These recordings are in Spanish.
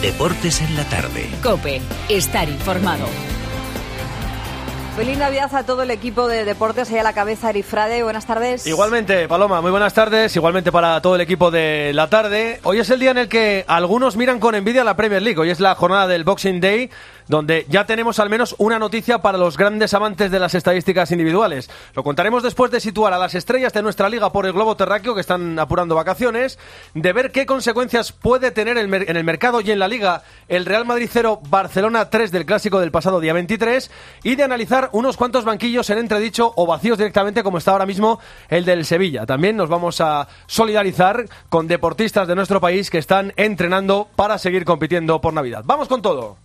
Deportes en la tarde. COPE. Estar informado. Feliz Navidad a todo el equipo de deportes, ahí a la cabeza Eri Frade, buenas tardes. Igualmente, Paloma, muy buenas tardes, igualmente para todo el equipo de la tarde. Hoy es el día en el que algunos miran con envidia la Premier League, hoy es la jornada del Boxing Day, donde ya tenemos al menos una noticia para los grandes amantes de las estadísticas individuales. Lo contaremos después de situar a las estrellas de nuestra liga por el globo terráqueo, que están apurando vacaciones, de ver qué consecuencias puede tener en el mercado y en la liga el Real Madrid 0, Barcelona 3 del clásico del pasado día 23, y de analizar unos cuantos banquillos en entredicho o vacíos directamente, como está ahora mismo el del Sevilla. También nos vamos a solidarizar con deportistas de nuestro país que están entrenando para seguir compitiendo por Navidad. ¡Vamos con todo!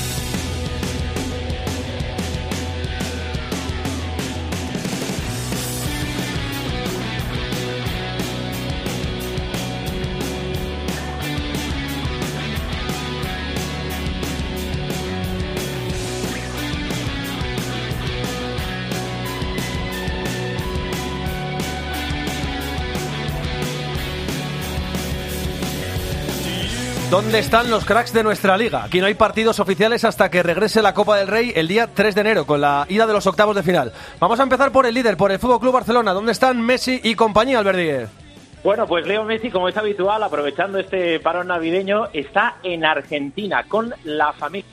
¿Dónde están los cracks de nuestra liga? Aquí no hay partidos oficiales hasta que regrese la Copa del Rey el día 3 de enero, con la ida de los octavos de final. Vamos a empezar por el líder, por el FC Barcelona. ¿Dónde están Messi y compañía, Albert Díez? Bueno, pues Leo Messi, como es habitual, aprovechando este parón navideño, está en Argentina con la familia.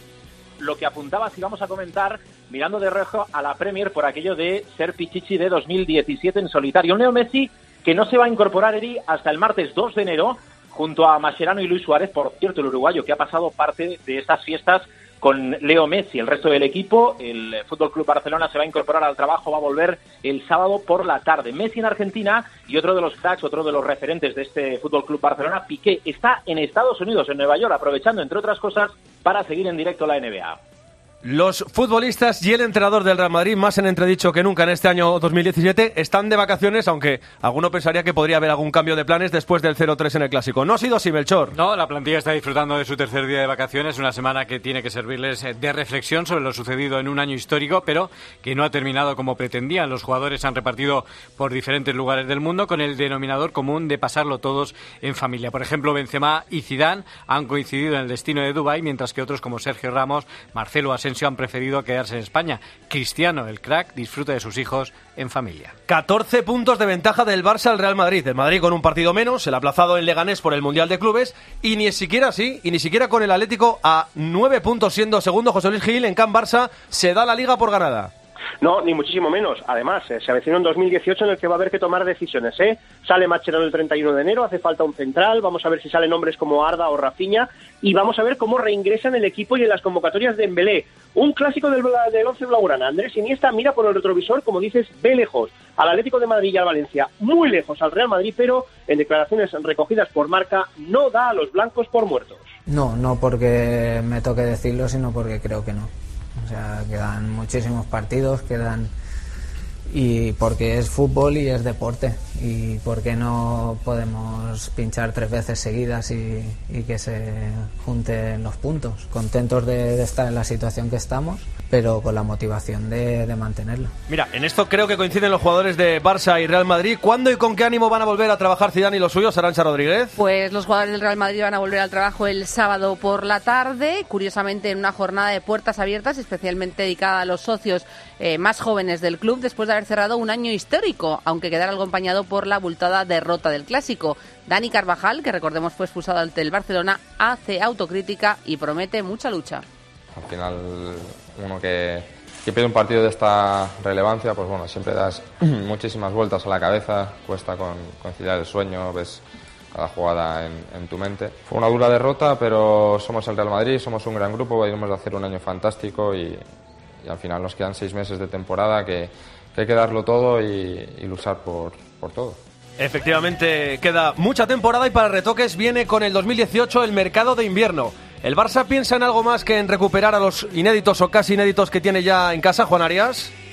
Lo que apuntaba, si vamos a comentar, mirando de reojo a la Premier por aquello de ser Pichichi de 2017 en solitario. Un Leo Messi que no se va a incorporar, Eri, hasta el martes 2 de enero, junto a Mascherano y Luis Suárez, por cierto, el uruguayo que ha pasado parte de estas fiestas con Leo Messi. El resto del equipo, el Fútbol Club Barcelona, se va a incorporar al trabajo, va a volver el sábado por la tarde. Messi en Argentina y otro de los cracks, otro de los referentes de este Fútbol Club Barcelona, Piqué, está en Estados Unidos, en Nueva York, aprovechando, entre otras cosas, para seguir en directo la NBA. Los futbolistas y el entrenador del Real Madrid, más en entredicho que nunca en este año 2017, están de vacaciones, aunque alguno pensaría que podría haber algún cambio de planes después del 0-3 en el Clásico. No ha sido así, Melchor. No, la plantilla está disfrutando de su tercer día de vacaciones, una semana que tiene que servirles de reflexión sobre lo sucedido en un año histórico, pero que no ha terminado como pretendían. Los jugadores se han repartido por diferentes lugares del mundo con el denominador común de pasarlo todos en familia. Por ejemplo, Benzema y Zidane han coincidido en el destino de Dubái, mientras que otros como Sergio Ramos, Marcelo Asensio han preferido quedarse en España. Cristiano, el crack, disfruta de sus hijos en familia. 14 puntos de ventaja del Barça al Real Madrid. El Madrid con un partido menos, el aplazado en Leganés por el Mundial de Clubes, y ni siquiera con el Atlético a 9 puntos siendo segundo José Luis Gil en Can Barça, se da la Liga por ganada. No, ni muchísimo menos. Además, se avecina un 2018 en el que va a haber que tomar decisiones. Sale Mascherano el 31 de enero, hace falta un central, vamos a ver si salen hombres como Arda o Rafinha, y vamos a ver cómo reingresan el equipo y en las convocatorias de Dembélé. Un clásico del once blaugrana. Andrés Iniesta mira por el retrovisor, como dices, ve lejos al Atlético de Madrid y al Valencia, muy lejos al Real Madrid, pero en declaraciones recogidas por Marca no da a los blancos por muertos. No porque me toque decirlo, sino porque creo que no. O sea, quedan muchísimos partidos, y porque es fútbol y es deporte, y porque no podemos pinchar 3 veces seguidas y que se junten los puntos. Contentos de estar en la situación que estamos, pero con la motivación de mantenerla. Mira, en esto creo que coinciden los jugadores de Barça y Real Madrid. ¿Cuándo y con qué ánimo van a volver a trabajar Zidane y los suyos, Arantxa Rodríguez? Pues los jugadores del Real Madrid van a volver al trabajo el sábado por la tarde, curiosamente en una jornada de puertas abiertas, especialmente dedicada a los socios más jóvenes del club, después de haber cerrado un año histórico, aunque quedara acompañado por la abultada derrota del Clásico. Dani Carvajal, que recordemos fue expulsado ante el Barcelona, hace autocrítica y promete mucha lucha. Al final, uno que pierde un partido de esta relevancia, pues bueno, siempre das muchísimas vueltas a la cabeza, cuesta conciliar el sueño, ves cada jugada en tu mente. Fue una dura derrota, pero somos el Real Madrid, somos un gran grupo, venimos de hacer un año fantástico y al final nos quedan 6 meses de temporada que hay que darlo todo y luchar por todo. Efectivamente, queda mucha temporada y para retoques viene con el 2018 el mercado de invierno. ¿El Barça piensa en algo más que en recuperar a los inéditos o casi inéditos que tiene ya en casa, Juan Arias?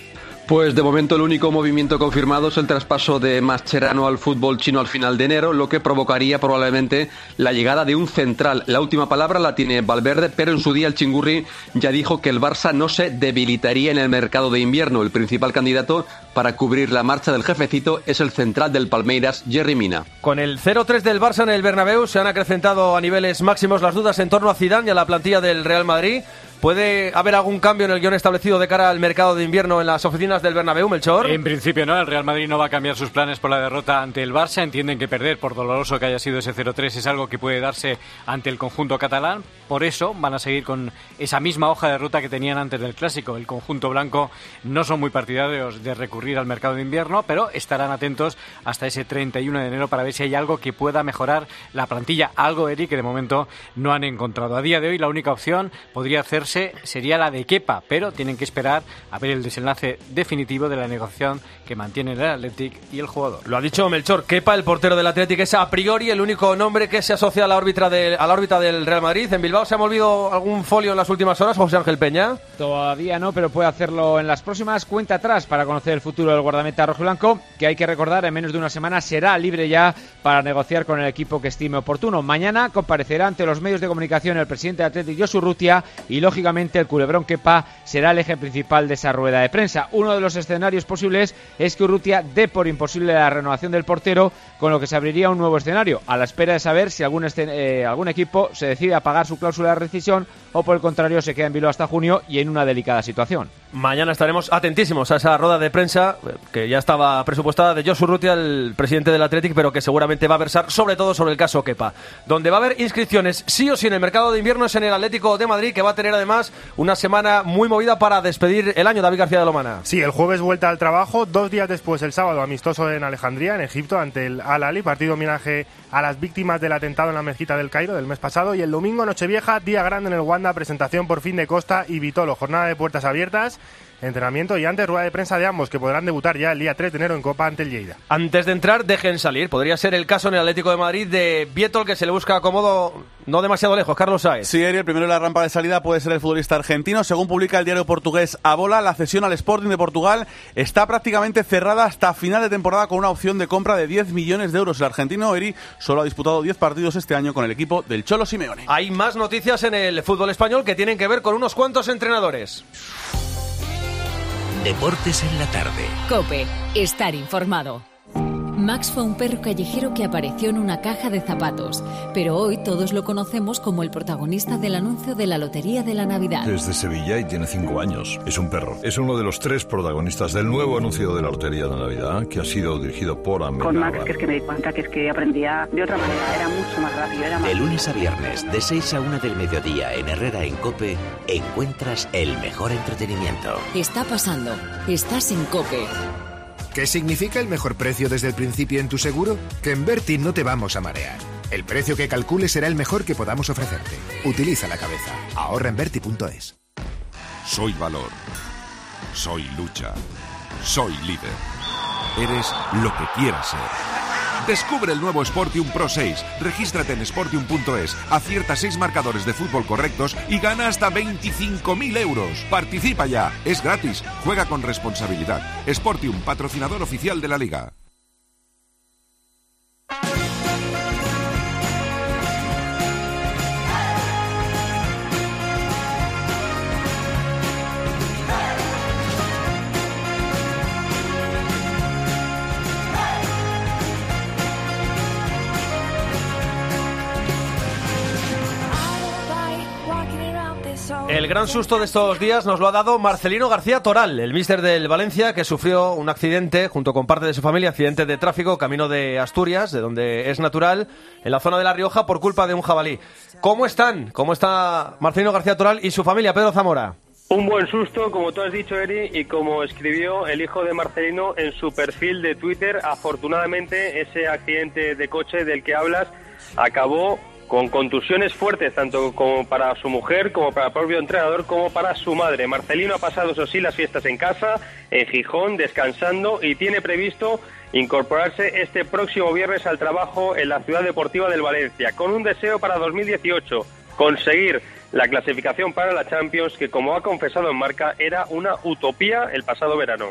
Pues de momento el único movimiento confirmado es el traspaso de Mascherano al fútbol chino al final de enero, lo que provocaría probablemente la llegada de un central. La última palabra la tiene Valverde, pero en su día el Chingurri ya dijo que el Barça no se debilitaría en el mercado de invierno. El principal candidato para cubrir la marcha del jefecito es el central del Palmeiras, Yerry Mina. Con el 0-3 del Barça en el Bernabéu se han acrecentado a niveles máximos las dudas en torno a Zidane y a la plantilla del Real Madrid. ¿Puede haber algún cambio en el guión establecido de cara al mercado de invierno en las oficinas del Bernabéu, Melchor? En principio no, el Real Madrid no va a cambiar sus planes por la derrota ante el Barça. Entienden que perder, por doloroso que haya sido ese 0-3, es algo que puede darse ante el conjunto catalán. Por eso van a seguir con esa misma hoja de ruta que tenían antes del Clásico. El conjunto blanco no son muy partidarios de recurrir al mercado de invierno, pero estarán atentos hasta ese 31 de enero para ver si hay algo que pueda mejorar la plantilla. Algo, Eric, que de momento no han encontrado. A día de hoy la única opción podría sería la de Kepa, pero tienen que esperar a ver el desenlace definitivo de la negociación que mantienen el Athletic y el jugador. Lo ha dicho Melchor, Kepa, el portero del Athletic, es a priori el único nombre que se asocia a la órbita del Real Madrid. ¿En Bilbao se ha movido algún folio en las últimas horas, José Ángel Peña? Todavía no, pero puede hacerlo en las próximas. Cuenta atrás para conocer el futuro del guardameta rojiblanco, que hay que recordar, en menos de una semana será libre ya para negociar con el equipo que estime oportuno. Mañana comparecerá ante los medios de comunicación el presidente del Athletic, Josu Urrutia, y lógicamente el culebrón Kepa será el eje principal de esa rueda de prensa. Uno de los escenarios posibles es que Urrutia dé por imposible la renovación del portero, con lo que se abriría un nuevo escenario, a la espera de saber si algún equipo se decide a pagar su cláusula de rescisión o por el contrario se queda en vilo hasta junio y en una delicada situación. Mañana estaremos atentísimos a esa rueda de prensa que ya estaba presupuestada de Josu Urrutia, el presidente del Athletic, pero que seguramente va a versar sobre todo sobre el caso Kepa. Donde va a haber inscripciones sí o sí en el mercado de invierno es en el Atlético de Madrid, que va a tener además una semana muy movida para despedir el año. David García de Lomana. Sí, el jueves vuelta al trabajo, 2 días después el sábado amistoso en Alejandría, en Egipto, ante el Al-Ahly, partido homenaje a las víctimas del atentado en la mezquita del Cairo del mes pasado, y el domingo Nochevieja, día grande en el Wanda, presentación por fin de Costa y Vitolo, jornada de puertas abiertas, entrenamiento y antes rueda de prensa de ambos, que podrán debutar ya el día 3 de enero en Copa ante el Lleida. Antes de entrar, dejen salir. Podría ser el caso en el Atlético de Madrid de Vietol, que se le busca cómodo no demasiado lejos. Carlos Sáez. Sí, Eri, el primero en la rampa de salida puede ser el futbolista argentino. Según publica el diario portugués A Bola, la cesión al Sporting de Portugal está prácticamente cerrada hasta final de temporada, con una opción de compra de 10 millones de euros. El argentino, Eri, solo ha disputado 10 partidos este año con el equipo del Cholo Simeone. Hay más noticias en el fútbol español que tienen que ver con unos cuantos entrenadores. Deportes en la tarde. COPE. Estar informado. Max fue un perro callejero que apareció en una caja de zapatos, pero hoy todos lo conocemos como el protagonista del anuncio de la Lotería de la Navidad. Es de Sevilla y tiene 5 años. Es un perro. Es uno de los 3 protagonistas del nuevo anuncio de la Lotería de la Navidad, que ha sido dirigido por Amenábar. Con Max, que es que me di cuenta que es que aprendía de otra manera, era mucho más rápido. De lunes a viernes, de 6 a 1 del mediodía en Herrera en COPE, encuentras el mejor entretenimiento. Está pasando. Estás en COPE. ¿Qué significa el mejor precio desde el principio en tu seguro? Que en Berti no te vamos a marear. El precio que calcules será el mejor que podamos ofrecerte. Utiliza la cabeza. Ahorra en Berti.es. Soy valor. Soy lucha. Soy líder. Eres lo que quieras ser. Descubre el nuevo Sportium Pro 6. Regístrate en Sportium.es, acierta 6 marcadores de fútbol correctos y gana hasta 25.000 euros. Participa ya, es gratis, juega con responsabilidad. Sportium, patrocinador oficial de la Liga. El gran susto de estos días nos lo ha dado Marcelino García Toral, el míster del Valencia, que sufrió un accidente junto con parte de su familia, accidente de tráfico camino de Asturias, de donde es natural, en la zona de La Rioja por culpa de un jabalí. ¿Cómo están? ¿Cómo está Marcelino García Toral y su familia, Pedro Zamora? Un buen susto, como tú has dicho, Eri, y como escribió el hijo de Marcelino en su perfil de Twitter. Afortunadamente, ese accidente de coche del que hablas acabó con contusiones fuertes, tanto como para su mujer, como para el propio entrenador, como para su madre. Marcelino ha pasado, eso sí, las fiestas en casa, en Gijón, descansando, y tiene previsto incorporarse este próximo viernes al trabajo en la Ciudad Deportiva del Valencia, con un deseo para 2018, conseguir la clasificación para la Champions, que, como ha confesado en Marca, era una utopía el pasado verano.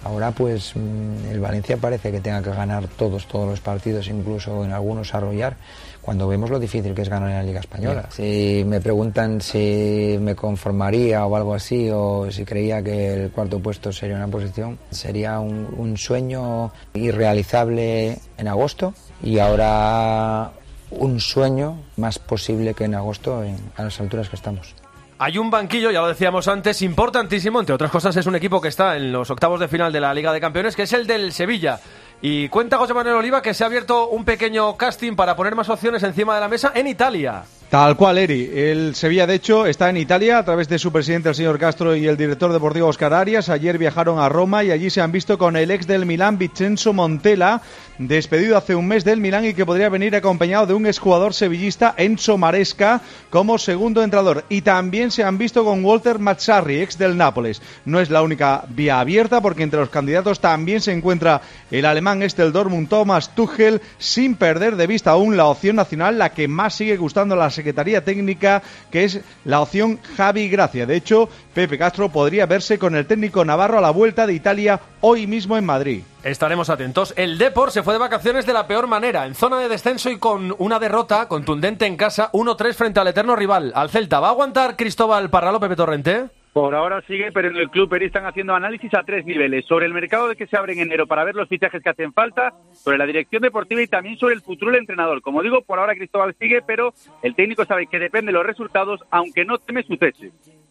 Ahora pues el Valencia parece que tenga que ganar todos los partidos, incluso en algunos arrollar, cuando vemos lo difícil que es ganar en la Liga Española. Si me preguntan si me conformaría o algo así, o si creía que el cuarto puesto sería una posición, sería un sueño irrealizable en agosto, y ahora un sueño más posible que en agosto a las alturas que estamos. Hay un banquillo, ya lo decíamos antes, importantísimo, entre otras cosas es un equipo que está en los octavos de final de la Liga de Campeones, que es el del Sevilla. Y cuenta José Manuel Oliva que se ha abierto un pequeño casting para poner más opciones encima de la mesa en Italia. Tal cual, Eri. El Sevilla, de hecho, está en Italia a través de su presidente, el señor Castro, y el director deportivo, Óscar Arias. Ayer viajaron a Roma y allí se han visto con el ex del Milán, Vincenzo Montella, despedido hace un mes del Milán y que podría venir acompañado de un exjugador sevillista, Enzo Maresca, como segundo entrenador. Y también se han visto con Walter Mazzarri, ex del Nápoles. No es la única vía abierta, porque entre los candidatos también se encuentra el alemán del Dortmund, Thomas Tuchel, sin perder de vista aún la opción nacional, la que más sigue gustando a la Secretaría Técnica, que es la opción Javi Gracia. De hecho, Pepe Castro podría verse con el técnico navarro a la vuelta de Italia hoy mismo en Madrid. Estaremos atentos. El Depor se fue de vacaciones de la peor manera, en zona de descenso y con una derrota contundente en casa, 1-3 frente al eterno rival, al Celta. ¿Va a aguantar Cristóbal Parralo, Pepe Torrente? Por ahora sigue, pero en el club Peri están haciendo análisis a 3 niveles. Sobre el mercado de que se abre en enero para ver los fichajes que hacen falta, sobre la dirección deportiva y también sobre el futuro del entrenador. Como digo, por ahora Cristóbal sigue, pero el técnico sabe que depende de los resultados, aunque no teme su cese.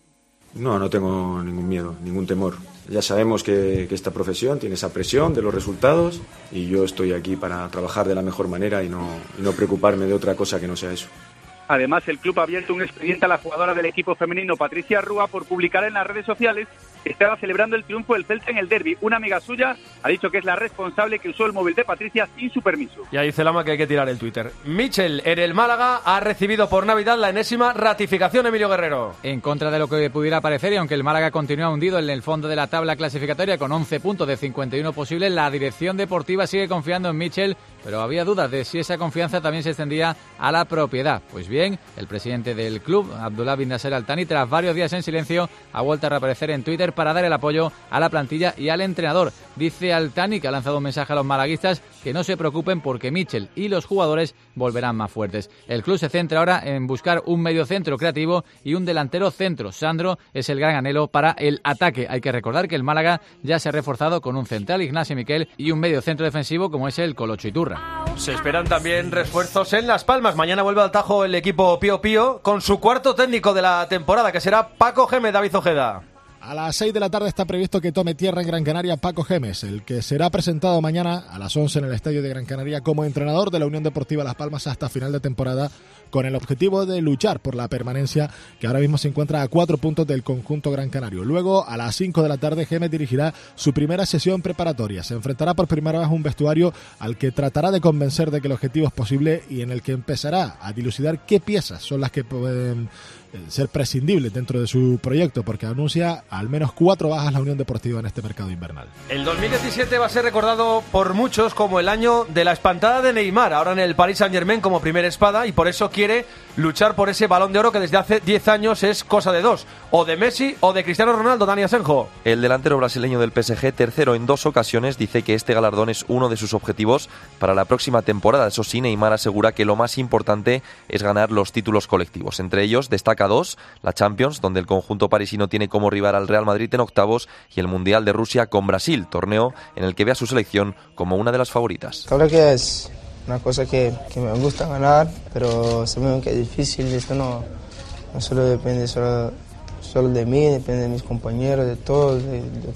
No tengo ningún miedo, ningún temor. Ya sabemos que esta profesión tiene esa presión de los resultados y yo estoy aquí para trabajar de la mejor manera y no preocuparme de otra cosa que no sea eso. Además, el club ha abierto un expediente a la jugadora del equipo femenino Patricia Rúa por publicar en las redes sociales que estaba celebrando el triunfo del Celta en el derbi. Una amiga suya ha dicho que es la responsable que usó el móvil de Patricia sin su permiso. Y ahí dice Lama que hay que tirar el Twitter. Michel, en el Málaga, ha recibido por Navidad la enésima ratificación, Emilio Guerrero. En contra de lo que pudiera parecer, y aunque el Málaga continúa hundido en el fondo de la tabla clasificatoria con 11 puntos de 51 posibles, la dirección deportiva sigue confiando en Michel, pero había dudas de si esa confianza también se extendía a la propiedad. Pues bien, el presidente del club, Abdullah bin Nasser Al Thani, tras varios días en silencio, ha vuelto a reaparecer en Twitter para dar el apoyo a la plantilla y al entrenador. Dice Al Thani, que ha lanzado un mensaje a los malaguistas, que no se preocupen porque Michel y los jugadores volverán más fuertes. El club se centra ahora en buscar un mediocentro creativo y un delantero centro. Sandro es el gran anhelo para el ataque. Hay que recordar que el Málaga ya se ha reforzado con un central, Ignacio Miquel, y un mediocentro defensivo como es el Colocho Iturra. Se esperan también refuerzos en Las Palmas. Mañana vuelve al Tajo el equipo Pío Pío con su cuarto técnico de la temporada, que será Paco Gémez. David Ojeda. A las 6 de la tarde está previsto que tome tierra en Gran Canaria Paco Gémez, el que será presentado mañana a las 11 en el Estadio de Gran Canaria como entrenador de la Unión Deportiva Las Palmas hasta final de temporada, con el objetivo de luchar por la permanencia, que ahora mismo se encuentra a 4 puntos del conjunto gran canario. Luego, a las 5 de la tarde, Gémez dirigirá su primera sesión preparatoria. Se enfrentará por primera vez a un vestuario al que tratará de convencer de que el objetivo es posible y en el que empezará a dilucidar qué piezas son las que pueden ser prescindibles dentro de su proyecto, porque anuncia al menos 4 bajas la Unión Deportiva en este mercado invernal. El 2017 va a ser recordado por muchos como el año de la espantada de Neymar, ahora en el Paris Saint-Germain como primera espada, y por eso quiere luchar por ese Balón de Oro que desde hace 10 años es cosa de dos, o de Messi o de Cristiano Ronaldo. Dani Asenjo. El delantero brasileño del PSG, tercero en 2 ocasiones, dice que este galardón es uno de sus objetivos para la próxima temporada. Eso sí, Neymar asegura que lo más importante es ganar los títulos colectivos. Entre ellos destaca 2, la Champions, donde el conjunto parisino tiene como rival al Real Madrid en octavos, y el Mundial de Rusia con Brasil, torneo en el que ve a su selección como una de las favoritas. Claro que es una cosa que me gusta ganar, pero sabemos que es difícil. Esto no solo depende solo de mí, depende de mis compañeros, de todos, de lo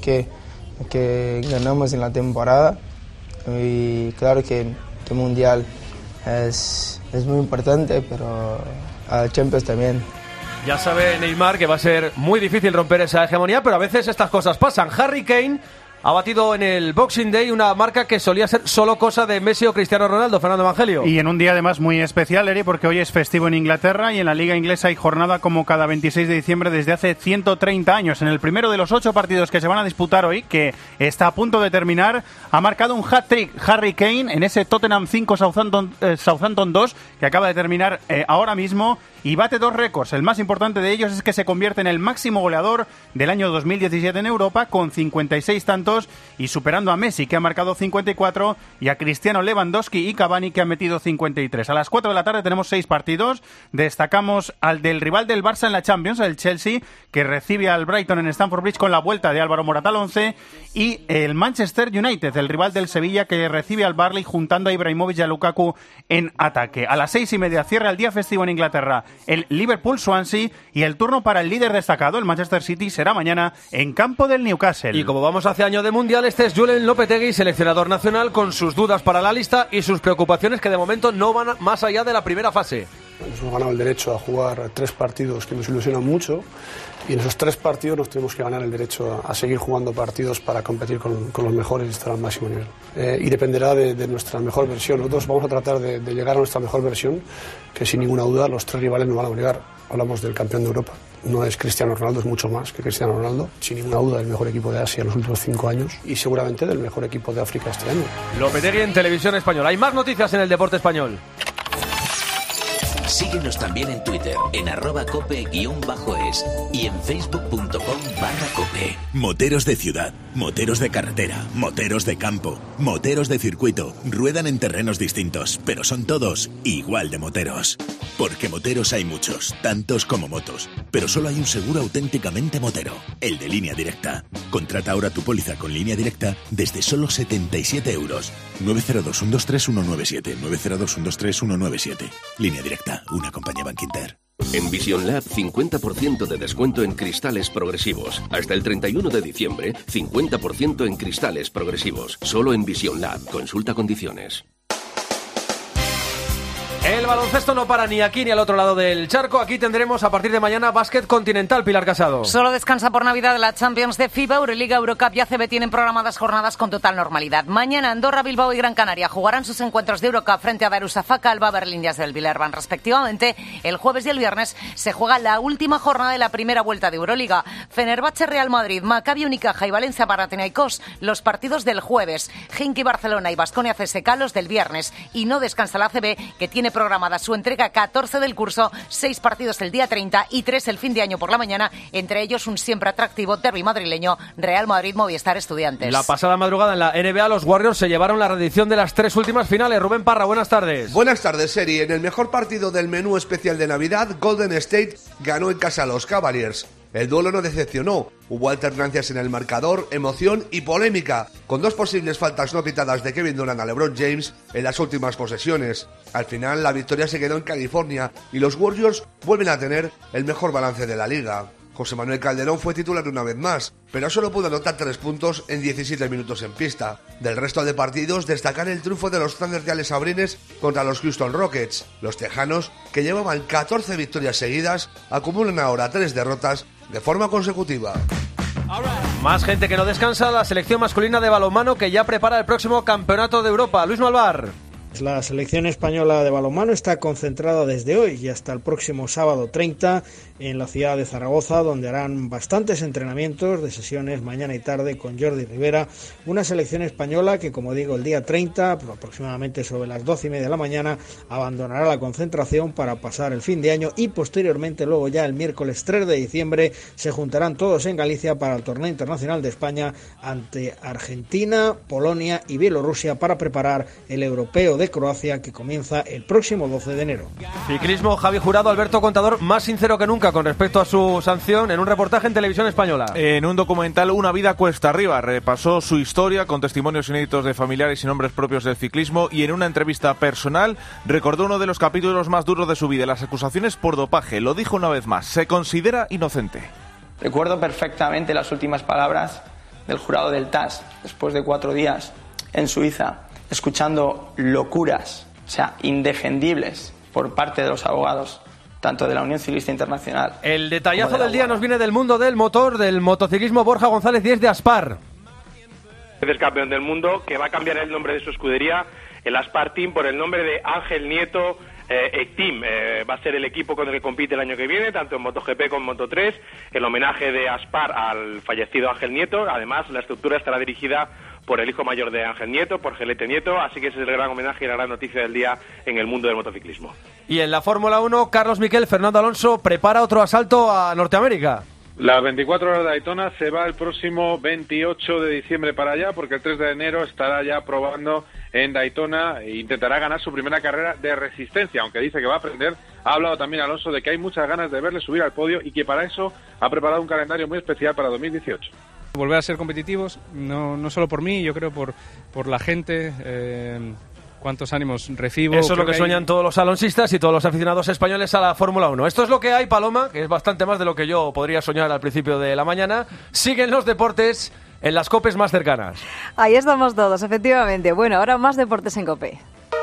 que ganamos en la temporada. Y claro que el Mundial es muy importante, pero al Champions también. Ya sabe Neymar que va a ser muy difícil romper esa hegemonía, pero a veces estas cosas pasan. Harry Kane ha batido en el Boxing Day una marca que solía ser solo cosa de Messi o Cristiano Ronaldo. Fernando Evangelio. Y en un día además muy especial, Eri, porque hoy es festivo en Inglaterra y en la Liga Inglesa hay jornada como cada 26 de diciembre desde hace 130 años. En el primero de los 8 partidos que se van a disputar hoy, que está a punto de terminar, ha marcado un hat-trick Harry Kane en ese Tottenham 5 Southampton 2 que acaba de terminar ahora mismo. y bate 2 récords. El más importante de ellos es que se convierte en el máximo goleador del año 2017 en Europa con 56 tantos y superando a Messi, que ha marcado 54, y a Cristiano Lewandowski y Cavani, que han metido 53. A las 4 de la tarde tenemos 6 partidos. Destacamos al del rival del Barça en la Champions, el Chelsea, que recibe al Brighton en Stamford Bridge con la vuelta de Álvaro Morata al 11, y el Manchester United, el rival del Sevilla, que recibe al Burnley juntando a Ibrahimovic y a Lukaku en ataque. A las 6:30 cierra el día festivo en Inglaterra el Liverpool-Swansea, y el turno para el líder destacado, el Manchester City, será mañana en campo del Newcastle. Y como vamos hacia año de Mundial, este es Julen Lopetegui, seleccionador nacional, con sus dudas para la lista y sus preocupaciones, que de momento no van más allá de la primera fase. Nos hemos ganado el derecho a jugar 3 partidos que nos ilusionan mucho, y en esos 3 partidos nos tenemos que ganar el derecho a seguir jugando partidos para competir con los mejores y estar al máximo nivel. Y dependerá de nuestra mejor versión. Nosotros vamos a tratar de llegar a nuestra mejor versión, que sin ninguna duda los 3 rivales nos van a obligar. Hablamos del campeón de Europa. No es Cristiano Ronaldo, es mucho más que Cristiano Ronaldo. Sin ninguna duda, el mejor equipo de Asia en los últimos 5 años, y seguramente del mejor equipo de África este año. Lopetegui en Televisión Española. Hay más noticias en el deporte español. Síguenos también en Twitter, en @cope_es y en facebook.com/cope. Moteros de ciudad, moteros de carretera, moteros de campo, moteros de circuito. Ruedan en terrenos distintos, pero son todos igual de moteros. Porque moteros hay muchos, tantos como motos. Pero solo hay un seguro auténticamente motero, el de Línea Directa. Contrata ahora tu póliza con Línea Directa desde solo 77 euros. 902-123-197, 902-123-197. Línea Directa, una compañía Bankinter. En Vision Lab, 50% de descuento en cristales progresivos. Hasta el 31 de diciembre, 50% en cristales progresivos. Solo en Vision Lab. Consulta condiciones. El baloncesto no para ni aquí ni al otro lado del charco. Aquí tendremos a partir de mañana básquet continental. Pilar Casado. Solo descansa por Navidad la Champions de FIBA, Euroliga, Eurocup y ACB tienen programadas jornadas con total normalidad. Mañana Andorra, Bilbao y Gran Canaria jugarán sus encuentros de Eurocup frente a Darussafaka, Alba Berlín y del Villarban respectivamente. El jueves y el viernes se juega la última jornada de la primera vuelta de Euroliga. Fenerbahce, Real Madrid, Maccabi Unicaja y Valencia Panathinaikos los partidos del jueves. Genki Barcelona y Baskonia CSKA los del viernes. Y no descansa la ACB, que tiene programada su entrega 14 del curso, 6 partidos el día 30 y 3 el fin de año por la mañana, entre ellos un siempre atractivo derbi madrileño, Real Madrid-Movistar Estudiantes. La pasada madrugada en la NBA los Warriors se llevaron la reedición de las 3 últimas finales. Rubén Parra, buenas tardes. Buenas tardes, Seri. En el mejor partido del menú especial de Navidad, Golden State ganó en casa a los Cavaliers. El duelo no decepcionó, hubo alternancias en el marcador, emoción y polémica, con 2 posibles faltas no pitadas de Kevin Durant a LeBron James en las últimas posesiones. Al final la victoria se quedó en California y los Warriors vuelven a tener el mejor balance de la liga. José Manuel Calderón fue titular una vez más, pero solo pudo anotar 3 puntos en 17 minutos en pista. Del resto de partidos, destacar el triunfo de los Thunder de Alex Abrines contra los Houston Rockets. Los tejanos, que llevaban 14 victorias seguidas, acumulan ahora 3 derrotas de forma consecutiva. Más gente que no descansa, la selección masculina de balonmano, que ya prepara el próximo campeonato de Europa. Luis Malvar. La selección española de balonmano está concentrada desde hoy y hasta el próximo sábado 30 en la ciudad de Zaragoza, donde harán bastantes entrenamientos de sesiones mañana y tarde con Jordi Rivera. Una selección española que, como digo, el día 30, aproximadamente sobre las 12:30 de la mañana, abandonará la concentración para pasar el fin de año, y posteriormente, luego ya el miércoles 3 de diciembre, se juntarán todos en Galicia para el torneo internacional de España ante Argentina, Polonia y Bielorrusia, para preparar el europeo de Croacia, que comienza el próximo 12 de enero. Ciclismo, Javi Jurado, Alberto Contador, más sincero que nunca con respecto a su sanción, en un reportaje en Televisión Española. En un documental, Una vida cuesta arriba, repasó su historia con testimonios inéditos de familiares y nombres propios del ciclismo, y en una entrevista personal recordó uno de los capítulos más duros de su vida, las acusaciones por dopaje. Lo dijo una vez más: se considera inocente. Recuerdo perfectamente las últimas palabras del jurado del TAS, después de 4 días en Suiza, escuchando locuras, o sea, indefendibles, por parte de los abogados, tanto de la Unión Ciclista Internacional. El detallazo del día nos viene del mundo del motor, del motociclismo. Borja González Díez, de Aspar. Es campeón del mundo, que va a cambiar el nombre de su escudería, el Aspar Team, por el nombre de Ángel Nieto Team. Va a ser el equipo con el que compite el año que viene, tanto en MotoGP como en Moto3, el homenaje de Aspar al fallecido Ángel Nieto. Además, la estructura estará dirigida por el hijo mayor de Ángel Nieto, por Gelete Nieto, así que ese es el gran homenaje y la gran noticia del día en el mundo del motociclismo. Y en la Fórmula 1, Carlos Miquel, Fernando Alonso prepara otro asalto a Norteamérica. Las 24 horas de Daytona se va el próximo 28 de diciembre para allá, porque el 3 de enero estará ya probando en Daytona e intentará ganar su primera carrera de resistencia, aunque dice que va a aprender. Ha hablado también Alonso de que hay muchas ganas de verle subir al podio y que para eso ha preparado un calendario muy especial para 2018. Volver a ser competitivos, no solo por mí, yo creo por la gente. Cuántos ánimos recibo. Eso es lo que sueñan todos los alonsistas y todos los aficionados españoles a la Fórmula 1. Esto es lo que hay, Paloma, que es bastante más de lo que yo podría soñar al principio de la mañana. Siguen los deportes en las COPEs más cercanas. Ahí estamos todos, efectivamente. Bueno, ahora más deportes en COPE.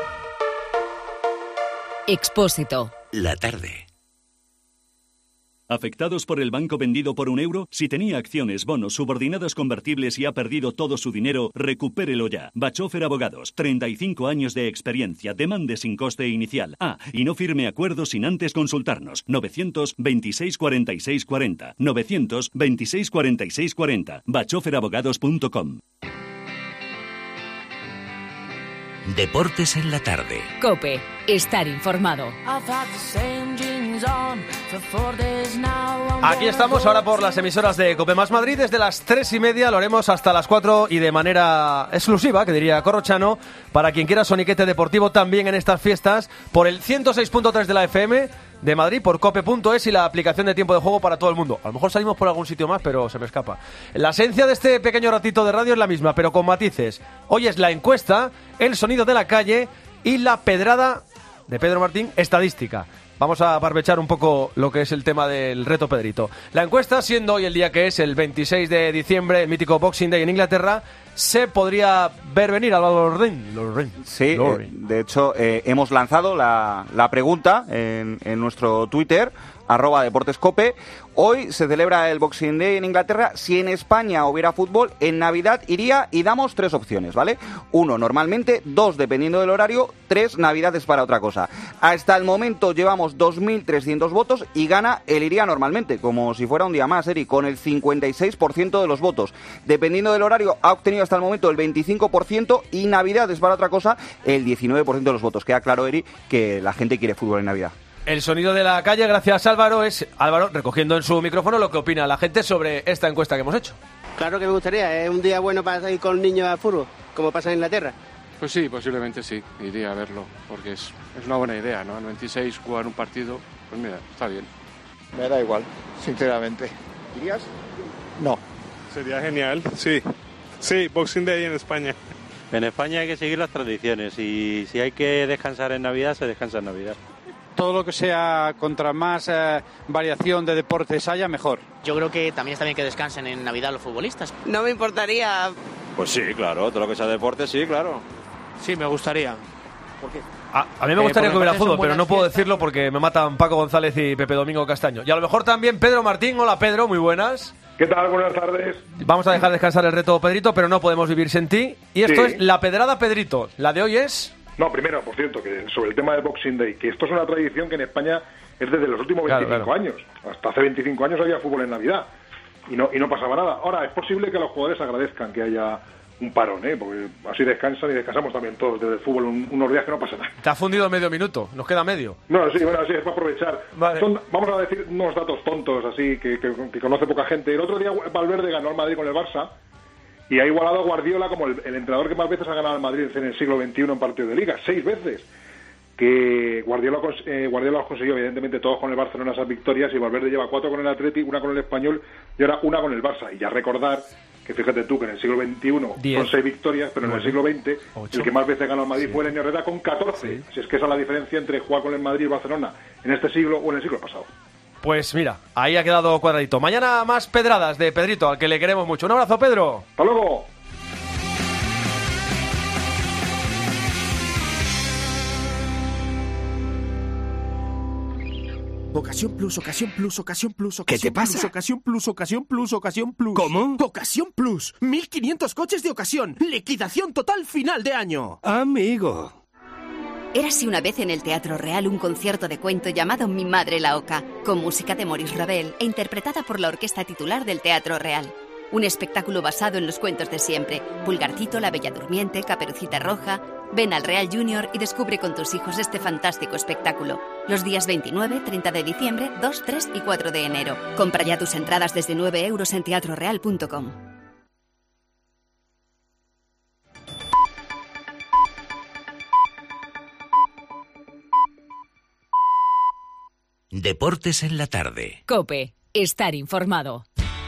Expósito. La tarde. ¿Afectados por el banco vendido por €1? Si tenía acciones, bonos, subordinadas convertibles y ha perdido todo su dinero, recupérelo ya. Bachofer Abogados, 35 años de experiencia, demande sin coste inicial. Y no firme acuerdos sin antes consultarnos. 926 46 40. 926 46 40. bachoferabogados.com. Deportes en la tarde. COPE. Estar informado. Aquí estamos ahora por las emisoras de COPE Más Madrid. Desde las 3:30 lo haremos hasta las 4 y de manera exclusiva, que diría Corrochano, para quien quiera soniquete deportivo también en estas fiestas, por el 106.3 de la FM de Madrid, por cope.es y la aplicación de tiempo de juego para todo el mundo. A lo mejor salimos por algún sitio más, pero se me escapa. La esencia de este pequeño ratito de radio es la misma, pero con matices. Hoy es la encuesta, el sonido de la calle y la pedrada de Pedro Martín, estadística. Vamos a barbechar un poco lo que es el tema del reto Pedrito. La encuesta, siendo hoy el día que es, el 26 de diciembre, el mítico Boxing Day en Inglaterra, se podría ver venir a Loren. Sí, de hecho, hemos lanzado la pregunta en nuestro Twitter, @deportescope. Hoy se celebra el Boxing Day en Inglaterra. Si en España hubiera fútbol, en Navidad iría, y damos 3 opciones, ¿vale? 1, normalmente, 2, dependiendo del horario, 3, Navidades para otra cosa. Hasta el momento llevamos 2.300 votos y gana el iría normalmente, como si fuera un día más, Eri, con el 56% de los votos. Dependiendo del horario, ha obtenido hasta el momento el 25% y Navidades para otra cosa, el 19% de los votos. Queda claro, Eri, que la gente quiere fútbol en Navidad. El sonido de la calle, gracias Álvaro, es Álvaro recogiendo en su micrófono lo que opina la gente sobre esta encuesta que hemos hecho. Claro que me gustaría, es un día bueno para ir con niños a fútbol, como pasa en Inglaterra. Pues sí, posiblemente sí, iría a verlo, porque es una buena idea, ¿no? El 26 jugar un partido, pues mira, está bien. Me da igual, sinceramente. ¿Irías? No. Sería genial, sí. Sí, Boxing Day en España. En España hay que seguir las tradiciones y si hay que descansar en Navidad, se descansa en Navidad. Todo lo que sea contra más variación de deportes haya, mejor. Yo creo que también está bien que descansen en Navidad los futbolistas. No me importaría. Pues sí, claro, todo lo que sea deporte, sí, claro. Sí, me gustaría. ¿Por qué? A mí me gustaría que hubiera fútbol, pero no puedo decirlo porque me matan Paco González y Pepe Domingo Castaño. Y a lo mejor también Pedro Martín. Hola Pedro, muy buenas. ¿Qué tal? Buenas tardes. Vamos a dejar descansar el reto Pedrito, pero no podemos vivir sin ti. Y esto es la pedrada Pedrito. La de hoy es... No, primero, por cierto, que sobre el tema del Boxing Day, que esto es una tradición que en España es desde los últimos 25 años. Hasta hace 25 años había fútbol en Navidad y no pasaba nada. Ahora, es posible que los jugadores agradezcan que haya un parón, porque así descansan y descansamos también todos desde el fútbol unos días que no pasa nada. Te ha fundido medio minuto, nos queda medio. No, sí, bueno, sí, es para aprovechar. Vale. Vamos a decir unos datos tontos así que conoce poca gente. El otro día Valverde ganó al Madrid con el Barça y ha igualado a Guardiola como el entrenador que más veces ha ganado al Madrid en el siglo XXI en partido de Liga, 6 veces. Que Guardiola los consiguió evidentemente todos con el Barcelona esas victorias, y Valverde lleva 4 con el Atleti, 1 con el Español y ahora 1 con el Barça. Y ya recordar que fíjate tú que en el siglo XXI son 6 victorias, pero en el siglo XX 8. El que más veces ganó al Madrid fue Leño Herrera con 14. Si es que esa es la diferencia entre jugar con el Madrid y el Barcelona en este siglo o en el siglo pasado. Pues mira, ahí ha quedado cuadradito. Mañana más pedradas de Pedrito, al que le queremos mucho. Un abrazo, Pedro. ¡Hasta luego! Ocasión Plus, Ocasión Plus, Ocasión Plus, Ocasión ¿Qué te pasa? Plus, Ocasión Plus, Ocasión Plus, Ocasión Plus. ¿Cómo? Ocasión Plus, 1.500 coches de ocasión, liquidación total final de año. Amigo. Érase una vez en el Teatro Real un concierto de cuento llamado Mi Madre la Oca, con música de Maurice Ravel e interpretada por la orquesta titular del Teatro Real. Un espectáculo basado en los cuentos de siempre. Pulgarcito, la Bella Durmiente, Caperucita Roja. Ven al Real Junior y descubre con tus hijos este fantástico espectáculo. Los días 29, 30 de diciembre, 2, 3 y 4 de enero. Compra ya tus entradas desde 9 euros en teatroreal.com. Deportes en la tarde. COPE. Estar informado.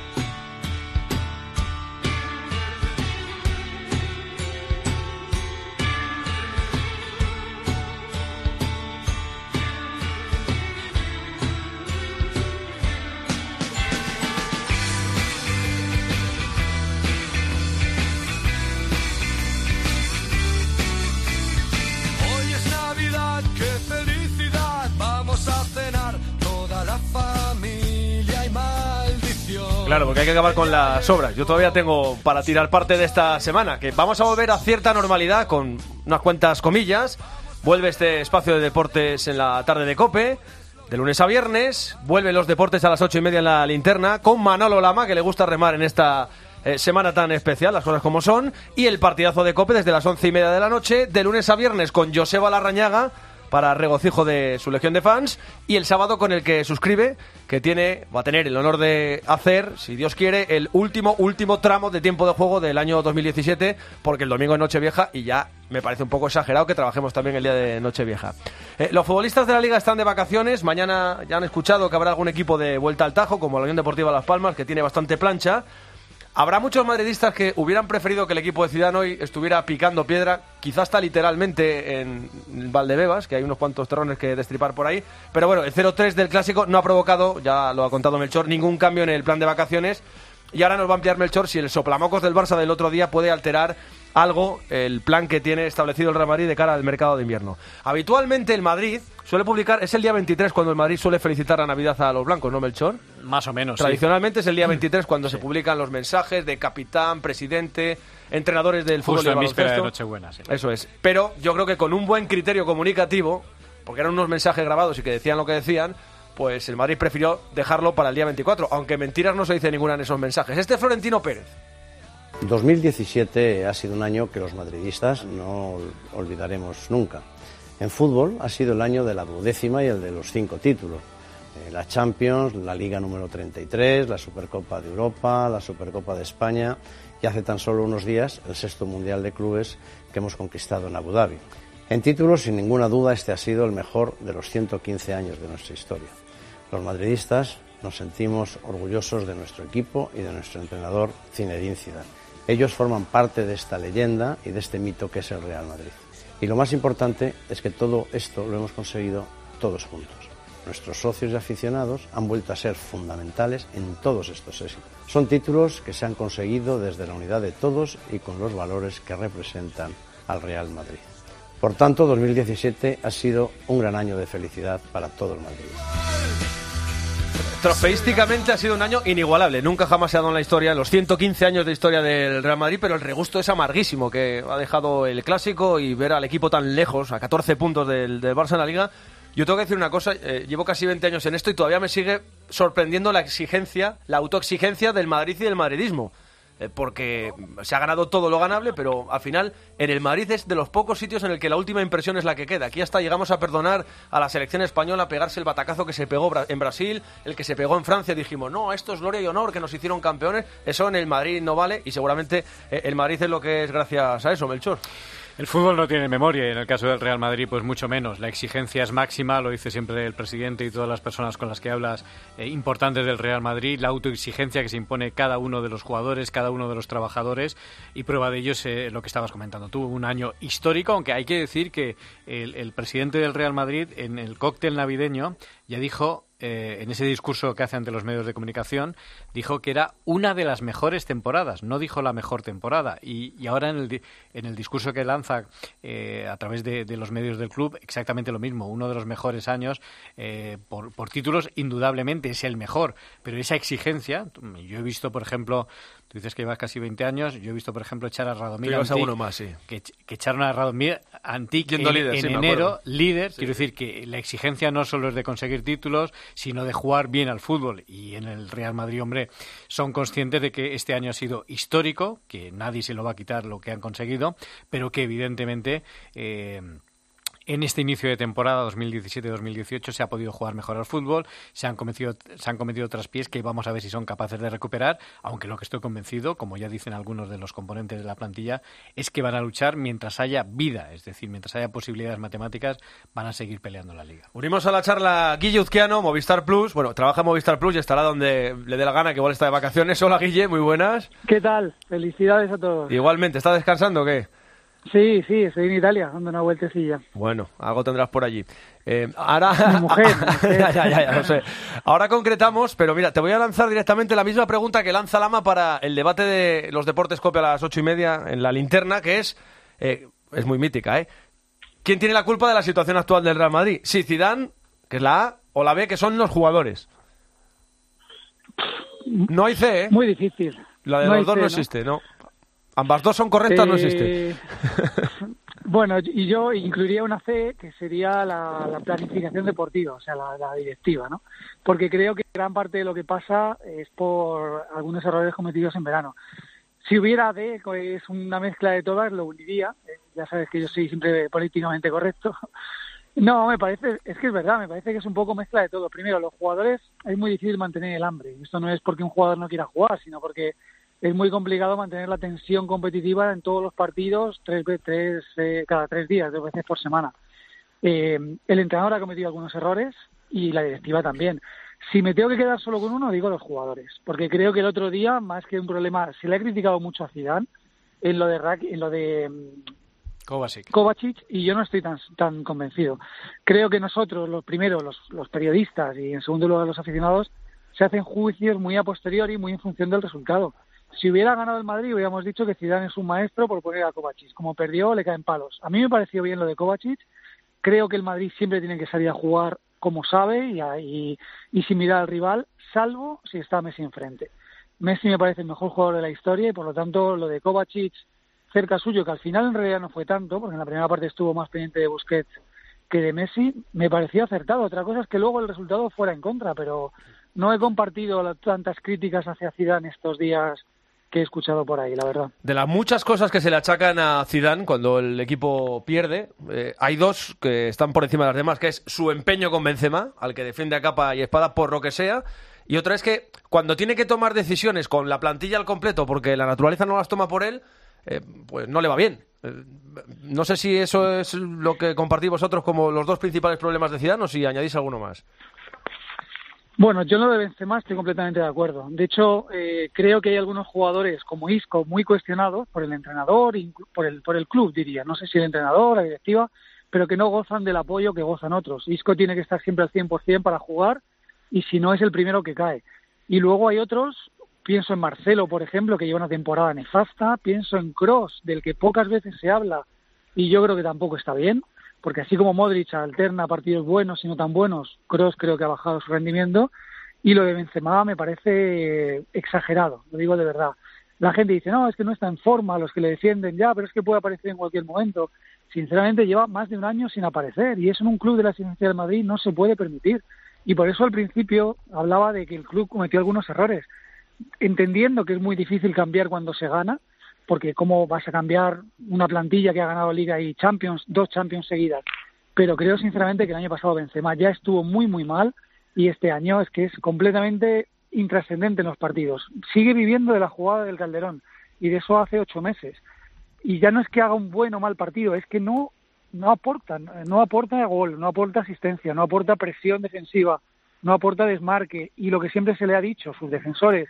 Claro, porque hay que acabar con las obras. Yo todavía tengo para tirar parte de esta semana, que vamos a volver a cierta normalidad, con unas cuantas comillas. Vuelve este espacio de deportes en la tarde de COPE, de lunes a viernes. Vuelven los deportes a las 8:30 en la linterna, con Manolo Lama, que le gusta remar en esta semana tan especial, las cosas como son. Y el partidazo de COPE desde las 11:30 de la noche, de lunes a viernes, con Joseba Larrañaga, para regocijo de su legión de fans, y el sábado con el que suscribe, que va a tener el honor de hacer, si Dios quiere, el último tramo de tiempo de juego del año 2017, porque el domingo es Nochevieja y ya me parece un poco exagerado que trabajemos también el día de Nochevieja. Los futbolistas de la Liga están de vacaciones. Mañana ya han escuchado que habrá algún equipo de vuelta al Tajo, como la Unión Deportiva Las Palmas, que tiene bastante plancha. Habrá muchos madridistas que hubieran preferido que el equipo de Zidane hoy estuviera picando piedra, quizás hasta literalmente en Valdebebas, que hay unos cuantos terrones que destripar por ahí. Pero bueno, el 0-3 del Clásico no ha provocado, ya lo ha contado Melchor, ningún cambio en el plan de vacaciones. Y ahora nos va a ampliar Melchor si el soplamocos del Barça del otro día puede alterar algo el plan que tiene establecido el Real Madrid de cara al mercado de invierno. Habitualmente el Madrid suele publicar, es el día 23 cuando el Madrid suele felicitar la Navidad a los blancos, ¿no, Melchor? Más o menos, tradicionalmente sí. Es el día 23 cuando se publican los mensajes de capitán, presidente, entrenadores del fútbol y del baloncesto. Justo en víspera de Nochebuena, sí. Eso es. Pero yo creo que con un buen criterio comunicativo, porque eran unos mensajes grabados y que decían lo que decían, pues el Madrid prefirió dejarlo para el día 24, aunque mentiras no se dice ninguna en esos mensajes. Florentino Pérez. 2017 ha sido un año que los madridistas no olvidaremos nunca. En fútbol ha sido el año de la 12ª y el de los 5 títulos. La Champions, la Liga número 33, la Supercopa de Europa, la Supercopa de España y hace tan solo unos días el 6º Mundial de Clubes que hemos conquistado en Abu Dhabi. En títulos, sin ninguna duda, este ha sido el mejor de los 115 años de nuestra historia. Los madridistas nos sentimos orgullosos de nuestro equipo y de nuestro entrenador Zinedine Zidane. Ellos forman parte de esta leyenda y de este mito que es el Real Madrid. Y lo más importante es que todo esto lo hemos conseguido todos juntos. Nuestros socios y aficionados han vuelto a ser fundamentales en todos estos éxitos. Son títulos que se han conseguido desde la unidad de todos y con los valores que representan al Real Madrid. Por tanto, 2017 ha sido un gran año de felicidad para todo el Madrid. Trofeísticamente ha sido un año inigualable. Nunca jamás se ha dado en la historia, en los 115 años de historia del Real Madrid, pero el regusto es amarguísimo que ha dejado el Clásico y ver al equipo tan lejos, a 14 puntos del Barça en la Liga. Yo tengo que decir una cosa, llevo casi 20 años en esto y todavía me sigue sorprendiendo la exigencia, la autoexigencia del Madrid y del madridismo. Porque se ha ganado todo lo ganable, pero al final en el Madrid es de los pocos sitios en el que la última impresión es la que queda. Aquí hasta llegamos a perdonar a la selección española pegarse el batacazo que se pegó en Brasil, el que se pegó en Francia. Dijimos, no, esto es gloria y honor, que nos hicieron campeones. Eso en el Madrid no vale y seguramente el Madrid es lo que es gracias a eso, Melchor. El fútbol no tiene memoria y en el caso del Real Madrid pues mucho menos. La exigencia es máxima, lo dice siempre el presidente y todas las personas con las que hablas importantes del Real Madrid. La autoexigencia que se impone cada uno de los jugadores, cada uno de los trabajadores, y prueba de ello es lo que estabas comentando. Tuvo un año histórico, aunque hay que decir que el presidente del Real Madrid en el cóctel navideño ya dijo, en ese discurso que hace ante los medios de comunicación, dijo que era una de las mejores temporadas, no dijo la mejor temporada, y ahora en el discurso que lanza a través de los medios del club, exactamente lo mismo, uno de los mejores años, por títulos indudablemente es el mejor, pero esa exigencia, yo he visto, por ejemplo, tú dices que llevas casi 20 años, yo he visto, por ejemplo, echar a Radomir Antic, que echaron a Radomir Antic en enero, líder, sí. Quiero decir que la exigencia no solo es de conseguir conseguir títulos, sino de jugar bien al fútbol. Y en el Real Madrid, hombre, son conscientes de que este año ha sido histórico, que nadie se lo va a quitar lo que han conseguido, pero que evidentemente en este inicio de temporada 2017-2018 se ha podido jugar mejor al fútbol, se han cometido traspiés que vamos a ver si son capaces de recuperar, aunque lo que estoy convencido, como ya dicen algunos de los componentes de la plantilla, es que van a luchar mientras haya vida, es decir, mientras haya posibilidades matemáticas, van a seguir peleando la Liga. Unimos a la charla Guille Uzquiano, Movistar Plus, bueno, trabaja en Movistar Plus y estará donde le dé la gana, que igual está de vacaciones. Hola Guille, muy buenas. ¿Qué tal? Felicidades a todos. Igualmente, ¿estás descansando o qué? Sí, estoy en Italia, dando una vueltecilla. Bueno, algo tendrás por allí. Ahora... Mi mujer. ya, lo sé. Ahora concretamos, pero mira, te voy a lanzar directamente la misma pregunta que lanza Lama para el debate de los Deportes COPE a las 8:30 en la linterna, que es muy mítica, ¿eh? ¿Quién tiene la culpa de la situación actual del Real Madrid? Si Zidane, que es la A, o la B, que son los jugadores. No hay C, ¿eh? Muy difícil. La de los dos no existe, ¿no? Ambas dos son correctas, no existe. Bueno, y yo incluiría una C, que sería la planificación deportiva, o sea, la directiva, ¿no? Porque creo que gran parte de lo que pasa es por algunos errores cometidos en verano. Si hubiera D, que es una mezcla de todas, lo uniría. Ya sabes que yo soy siempre políticamente correcto. No, es que es verdad, me parece que es un poco mezcla de todo. Primero, los jugadores es muy difícil mantener el hambre. Esto no es porque un jugador no quiera jugar, sino porque es muy complicado mantener la tensión competitiva en todos los partidos cada 3 días, 2 veces por semana. El entrenador ha cometido algunos errores y la directiva también. Si me tengo que quedar solo con uno, digo los jugadores, porque creo que el otro día, más que un problema, se le ha criticado mucho a Zidane en lo de Kovacic, y yo no estoy tan convencido. Creo que nosotros, los periodistas y en segundo lugar los aficionados, se hacen juicios muy a posteriori, muy en función del resultado. Si hubiera ganado el Madrid, hubiéramos dicho que Zidane es un maestro por poner a Kovacic. Como perdió, le caen palos. A mí me pareció bien lo de Kovacic. Creo que el Madrid siempre tiene que salir a jugar como sabe y sin mirar al rival, salvo si está Messi enfrente. Messi me parece el mejor jugador de la historia y, por lo tanto, lo de Kovacic cerca suyo, que al final en realidad no fue tanto, porque en la primera parte estuvo más pendiente de Busquets que de Messi, me pareció acertado. Otra cosa es que luego el resultado fuera en contra, pero no he compartido tantas críticas hacia Zidane estos días que he escuchado por ahí, la verdad. De las muchas cosas que se le achacan a Zidane cuando el equipo pierde, hay dos que están por encima de las demás, que es su empeño con Benzema, al que defiende a capa y espada por lo que sea, y otra es que cuando tiene que tomar decisiones con la plantilla al completo, porque la naturaleza no las toma por él, pues no le va bien. No sé si eso es lo que compartís vosotros como los dos principales problemas de Zidane o si añadís alguno más. Bueno, yo en lo de Benzema estoy completamente de acuerdo. De hecho, creo que hay algunos jugadores como Isco muy cuestionados por el entrenador y por el club, diría. No sé si el entrenador, la directiva, pero que no gozan del apoyo que gozan otros. Isco tiene que estar siempre al 100% para jugar y si no es el primero que cae. Y luego hay otros, pienso en Marcelo, por ejemplo, que lleva una temporada nefasta. Pienso en Kroos, del que pocas veces se habla y yo creo que tampoco está bien. Porque así como Modric alterna partidos buenos y no tan buenos, Kroos creo que ha bajado su rendimiento, y lo de Benzema me parece exagerado, lo digo de verdad. La gente dice, no, es que no está en forma, los que le defienden ya, pero es que puede aparecer en cualquier momento. Sinceramente lleva más de un año sin aparecer, y eso en un club de la exigencia del Madrid no se puede permitir. Y por eso al principio hablaba de que el club cometió algunos errores, entendiendo que es muy difícil cambiar cuando se gana, porque cómo vas a cambiar una plantilla que ha ganado Liga y Champions, 2 Champions seguidas. Pero creo sinceramente que el año pasado Benzema ya estuvo muy muy mal y este año es que es completamente intrascendente en los partidos. Sigue viviendo de la jugada del Calderón y de eso hace 8 meses. Y ya no es que haga un buen o mal partido, es que no aporta gol, no aporta asistencia, no aporta presión defensiva, no aporta desmarque y lo que siempre se le ha dicho, sus defensores,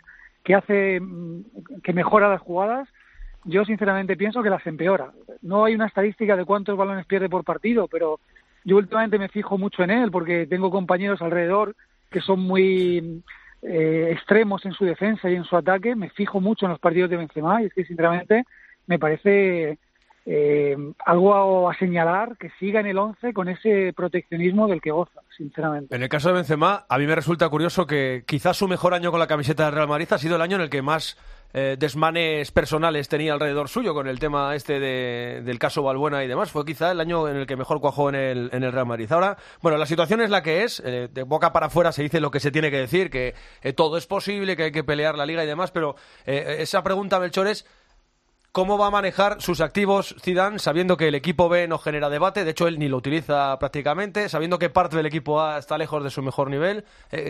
que mejora las jugadas. Yo sinceramente pienso que las empeora. No hay una estadística de cuántos balones pierde por partido, pero yo últimamente me fijo mucho en él porque tengo compañeros alrededor que son muy extremos en su defensa y en su ataque. Me fijo mucho en los partidos de Benzema y es que sinceramente me parece algo a señalar que siga en el 11 con ese proteccionismo del que goza, sinceramente. En el caso de Benzema, a mí me resulta curioso que quizás su mejor año con la camiseta del Real Madrid ha sido el año en el que más desmanes personales tenía alrededor suyo con el tema del caso Valbuena y demás. Fue quizá el año en el que mejor cuajó en el Real Madrid. Ahora, bueno, la situación es la que es. De boca para afuera se dice lo que se tiene que decir, que todo es posible, que hay que pelear la Liga y demás, pero esa pregunta, Melchor, es ¿cómo va a manejar sus activos Zidane sabiendo que el equipo B no genera debate? De hecho, él ni lo utiliza prácticamente, sabiendo que parte del equipo A está lejos de su mejor nivel,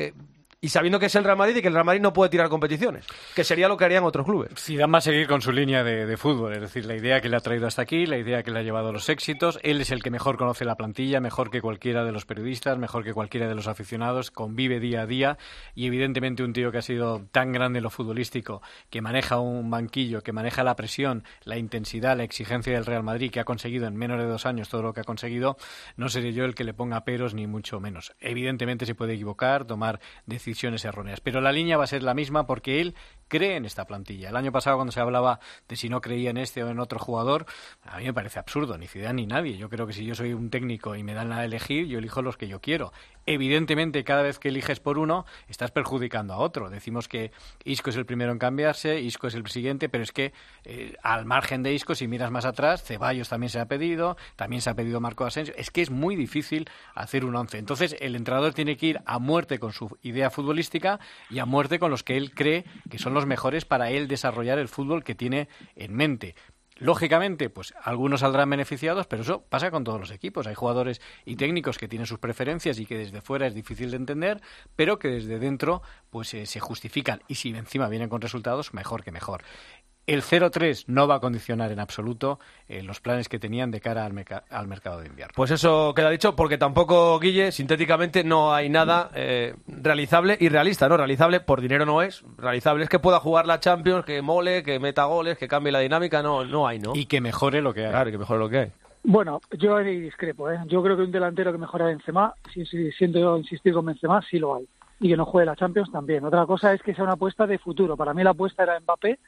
y sabiendo que es el Real Madrid y que el Real Madrid no puede tirar competiciones, que sería lo que harían otros clubes. Zidane va a seguir con su línea de fútbol, es decir, la idea que le ha traído hasta aquí, la idea que le ha llevado a los éxitos. Él es el que mejor conoce la plantilla, mejor que cualquiera de los periodistas, mejor que cualquiera de los aficionados, convive día a día, y evidentemente un tío que ha sido tan grande en lo futbolístico, que maneja un banquillo, que maneja la presión, la intensidad, la exigencia del Real Madrid, que ha conseguido en menos de 2 años todo lo que ha conseguido, no seré yo el que le ponga peros ni mucho menos. Evidentemente se puede equivocar, tomar decisiones erróneas, pero la línea va a ser la misma porque él cree en esta plantilla. El año pasado, cuando se hablaba de si no creía en este o en otro jugador, a mí me parece absurdo, ni Zidane ni nadie. Yo creo que si yo soy un técnico y me dan a elegir, yo elijo los que yo quiero. Evidentemente, cada vez que eliges por uno, estás perjudicando a otro. Decimos que Isco es el primero en cambiarse, Isco es el siguiente, pero es que al margen de Isco, si miras más atrás, Ceballos también se ha pedido Marco Asensio. Es que es muy difícil hacer un 11. Entonces, el entrenador tiene que ir a muerte con su idea futbolística y a muerte con los que él cree que son los mejores para él desarrollar el fútbol que tiene en mente. Lógicamente, pues algunos saldrán beneficiados, pero eso pasa con todos los equipos. Hay jugadores y técnicos que tienen sus preferencias y que desde fuera es difícil de entender, pero que desde dentro pues se justifican, y si encima vienen con resultados, mejor que mejor. El 0-3 no va a condicionar en absoluto los planes que tenían de cara al mercado de invierno. Pues eso queda dicho, porque tampoco, Guille, sintéticamente no hay nada realizable y realista, ¿no? Realizable por dinero no es, realizable es que pueda jugar la Champions, que mole, que meta goles, que cambie la dinámica, no hay, ¿no? Y que mejore lo que hay. Claro, que mejore lo que hay. Bueno, yo ahí discrepo, ¿eh? Yo creo que un delantero que mejora a Benzema, si siento yo insistir con Benzema, sí lo hay. Y que no juegue la Champions también. Otra cosa es que sea una apuesta de futuro. Para mí la apuesta era Mbappé.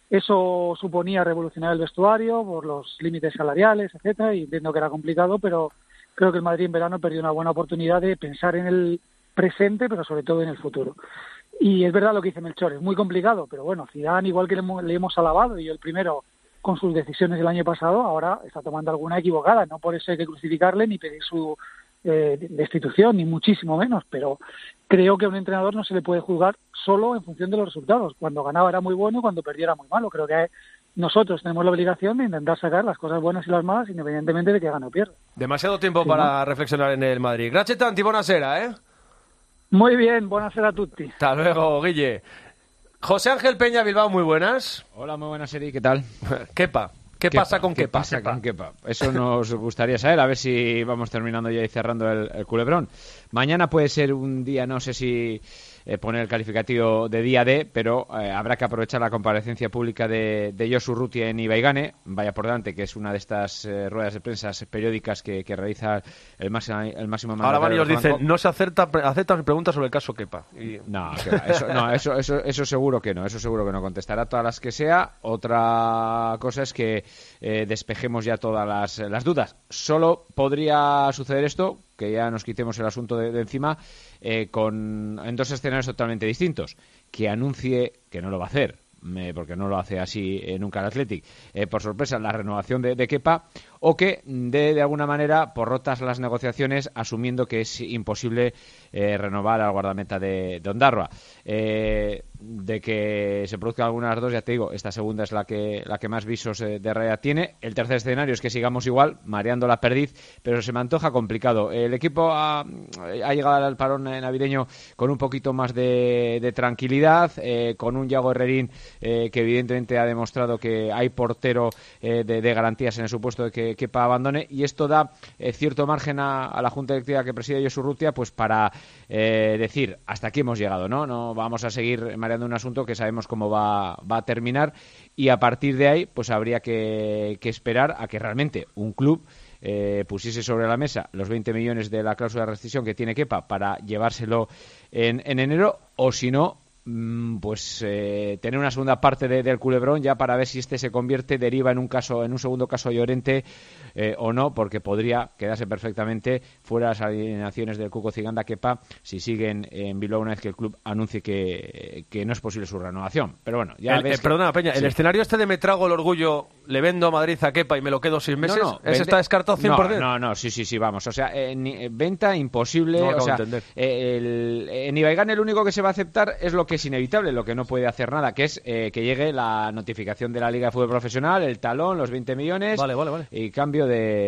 Eso suponía revolucionar el vestuario por los límites salariales, etcétera, y entiendo que era complicado, pero creo que el Madrid en verano perdió una buena oportunidad de pensar en el presente, pero sobre todo en el futuro. Y es verdad lo que dice Melchor, es muy complicado, pero bueno, Zidane, igual que le hemos alabado, y yo el primero con sus decisiones del año pasado, ahora está tomando alguna equivocada, no por eso hay que crucificarle ni pedir su destitución, ni muchísimo menos, pero creo que a un entrenador no se le puede juzgar solo en función de los resultados. Cuando ganaba era muy bueno y cuando perdía era muy malo. Creo que nosotros tenemos la obligación de intentar sacar las cosas buenas y las malas independientemente de que gane o pierda. Demasiado tiempo para reflexionar en el Madrid. Grazie tanti, buonasera, ¿eh? Muy bien, buonasera a tutti. Hasta luego, Guille. José Ángel Peña Bilbao, muy buenas. Hola, muy buenas, Eri, ¿qué tal? Kepa. ¿Qué pasa con Kepa? ¿Qué pasa con Kepa? Eso nos gustaría saber, a ver si vamos terminando ya y cerrando el culebrón. Mañana puede ser un día, no sé si poner el calificativo de día D, pero habrá que aprovechar la comparecencia pública de Josu Urrutia en Ibaigane, vaya por delante, que es una de estas ruedas de prensa periódicas que realiza el máximo mandatario. Ahora varios dicen, no se aceptan preguntas sobre el caso Kepa. No, eso seguro que no, contestará todas las que sea. Otra cosa es que despejemos ya todas las dudas. Solo podría suceder esto, que ya nos quitemos el asunto de encima, en dos escenarios totalmente distintos. Que anuncie, que no lo va a hacer, porque no lo hace así nunca el Athletic, por sorpresa, la renovación de Kepa, o que de alguna manera por rotas las negociaciones, asumiendo que es imposible renovar al guardameta de Ondarroa. De que se produzca alguna de las dos, ya te digo, esta segunda es la que más visos de realidad tiene. El tercer escenario es que sigamos igual, mareando la perdiz, pero se me antoja complicado. El equipo ha llegado al parón navideño con un poquito más de tranquilidad, con un Yago Herrerín que evidentemente ha demostrado que hay portero de garantías en el supuesto de que Kepa abandone, y esto da cierto margen a la Junta Directiva que preside Josu Urrutia, pues para decir, hasta aquí hemos llegado, no vamos a seguir mareando un asunto que sabemos cómo va a terminar, y a partir de ahí pues habría que esperar a que realmente un club pusiese sobre la mesa los 20 millones de la cláusula de rescisión que tiene Kepa para llevárselo en enero, o si no, pues tener una segunda parte del culebrón ya para ver si este se deriva en un segundo caso Llorente o no, porque podría quedarse perfectamente fuera de las alineaciones del Cuco Ciganda Kepa si siguen en Bilbao una vez que el club anuncie que no es posible su renovación. Pero bueno, ya perdona, Peña, sí. El escenario este de me trago el orgullo, le vendo a Madrid a Kepa y me lo quedo 6 meses, ¿ese está descartado 100%? No, sí, vamos, o sea, venta imposible, o sea, en Ibaigán el único que se va a aceptar es lo que es inevitable, lo que no puede hacer nada, que es que llegue la notificación de la Liga de Fútbol Profesional, el talón, los 20 millones, vale. Y cambio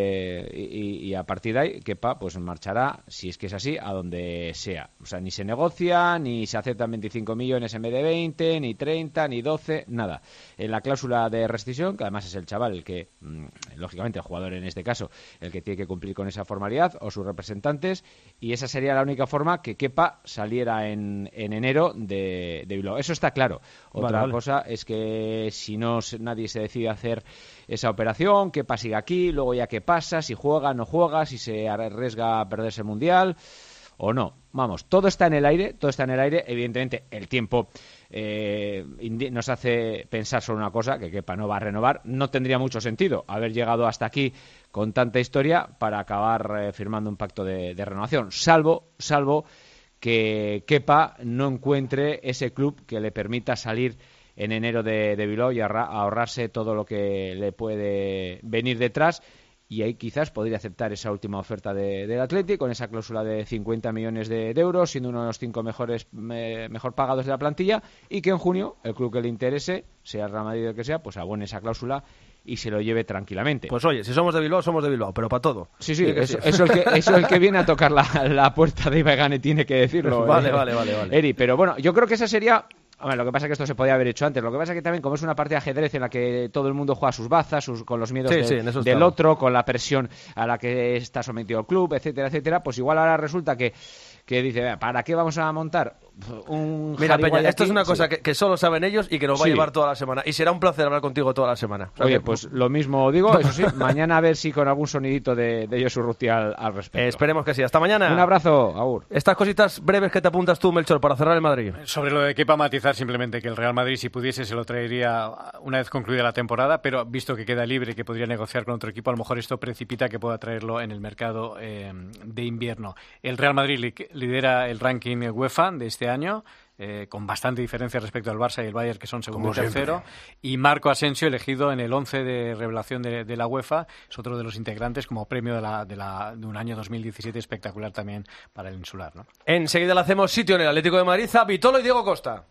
y a partir de ahí Kepa pues marchará, si es que es así, a donde sea. O sea, ni se negocia, ni se aceptan 25 millones en vez de 20, ni 30, ni 12, nada. En la cláusula de rescisión, que además es el chaval el que, lógicamente el jugador en este caso, el que tiene que cumplir con esa formalidad, o sus representantes, y esa sería la única forma que Kepa saliera en enero de Bilbao. Eso está claro. Otra cosa es que si nadie se decide a hacer esa operación, Kepa sigue aquí, luego ya qué pasa, si juega, no juega, si se arriesga a perderse el Mundial o no. Vamos, todo está en el aire, evidentemente el tiempo nos hace pensar sobre una cosa, que Kepa no va a renovar. No tendría mucho sentido haber llegado hasta aquí con tanta historia para acabar firmando un pacto de renovación, salvo que Kepa no encuentre ese club que le permita salir en enero de Bilbao y ahorrarse todo lo que le puede venir detrás, y ahí quizás podría aceptar esa última oferta del Athletic con esa cláusula de 50 millones de euros, siendo uno de los 5 mejor pagados de la plantilla, y que en junio el club que le interese, sea el Real Madrid o el que sea, pues abone esa cláusula y se lo lleve tranquilamente. Pues oye, si somos de Bilbao, pero para todo. Sí, eso el que viene a tocar la puerta de Ibaigane tiene que decirlo. Vale. Eri, pero bueno, yo creo que esa sería... Hombre, lo que pasa es que esto se podía haber hecho antes. Lo que pasa es que también, como es una partida de ajedrez en la que todo el mundo juega sus bazas, con los miedos del otro, con la presión a la que está sometido el club, etcétera, pues igual ahora resulta que dice, ¿para qué vamos a montar un... Mira, Peña, esto es una cosa que solo saben ellos y que nos va a llevar toda la semana. Y será un placer hablar contigo toda la semana. Oye, pues lo mismo digo, eso sí, mañana a ver si con algún sonidito de Josu Ruti al respecto. Esperemos que sí. Hasta mañana. Un abrazo, Agur. Estas cositas breves que te apuntas tú, Melchor, para cerrar el Madrid. Sobre lo de Kepa, matizar simplemente que el Real Madrid, si pudiese, se lo traería una vez concluida la temporada, pero visto que queda libre y que podría negociar con otro equipo, a lo mejor esto precipita que pueda traerlo en el mercado de invierno. El Real Madrid lidera el ranking UEFA de este año, con bastante diferencia respecto al Barça y el Bayern, que son segundo y tercero, y Marco Asensio, elegido en el 11 de revelación de la UEFA, es otro de los integrantes como premio de un año 2017 espectacular también para el insular, ¿no? Enseguida le hacemos sitio en el Atlético de Madrid a Vitolo y Diego Costa.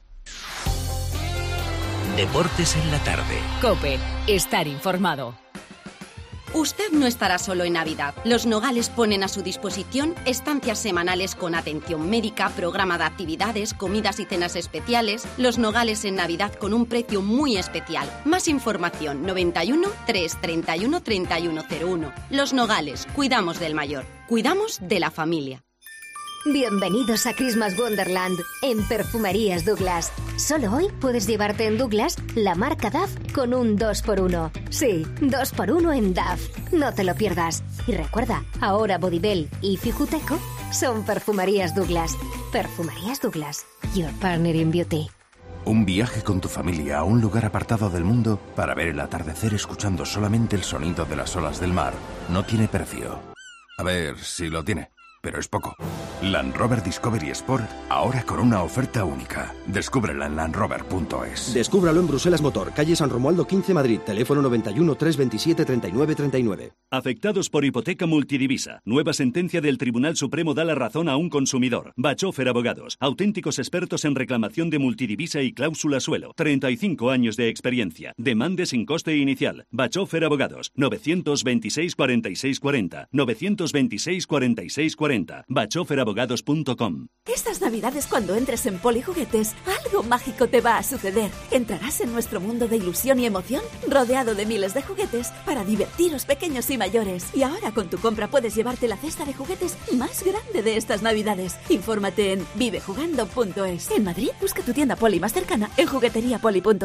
Deportes en la tarde. COPE. Estar informado. Usted no estará solo en Navidad. Los Nogales ponen a su disposición estancias semanales con atención médica, programa de actividades, comidas y cenas especiales. Los Nogales en Navidad con un precio muy especial. Más información 91 331 3101. Los Nogales, cuidamos del mayor, cuidamos de la familia. Bienvenidos a Christmas Wonderland en Perfumerías Douglas. Solo hoy puedes llevarte en Douglas la marca Dove con un 2x1. Sí, 2x1 en Dove. No te lo pierdas. Y recuerda, ahora Bodybell y Fijuteco son Perfumerías Douglas. Perfumerías Douglas, your partner in beauty. Un viaje con tu familia a un lugar apartado del mundo para ver el atardecer escuchando solamente el sonido de las olas del mar no tiene precio. A ver si lo tiene. Pero es poco. Land Rover Discovery Sport, ahora con una oferta única. Descúbrela en landrover.es. Descúbralo en Bruselas Motor, calle San Romualdo 15, Madrid. Teléfono 91 327 39 39. Afectados por hipoteca multidivisa. Nueva sentencia del Tribunal Supremo da la razón a un consumidor. Bachofer Abogados. Auténticos expertos en reclamación de multidivisa y cláusula suelo. 35 años de experiencia. Demande sin coste inicial. Bachofer Abogados. 926 46 40. 926 46 40. Bachoferabogados.com. Estas navidades, cuando entres en Polijuguetes, algo mágico te va a suceder. Entrarás en nuestro mundo de ilusión y emoción, rodeado de miles de juguetes para divertiros pequeños y mayores. Y ahora con tu compra puedes llevarte la cesta de juguetes más grande de estas navidades. Infórmate en vivejugando.es. En Madrid, busca tu tienda Poli más cercana en jugueteriapoli.es.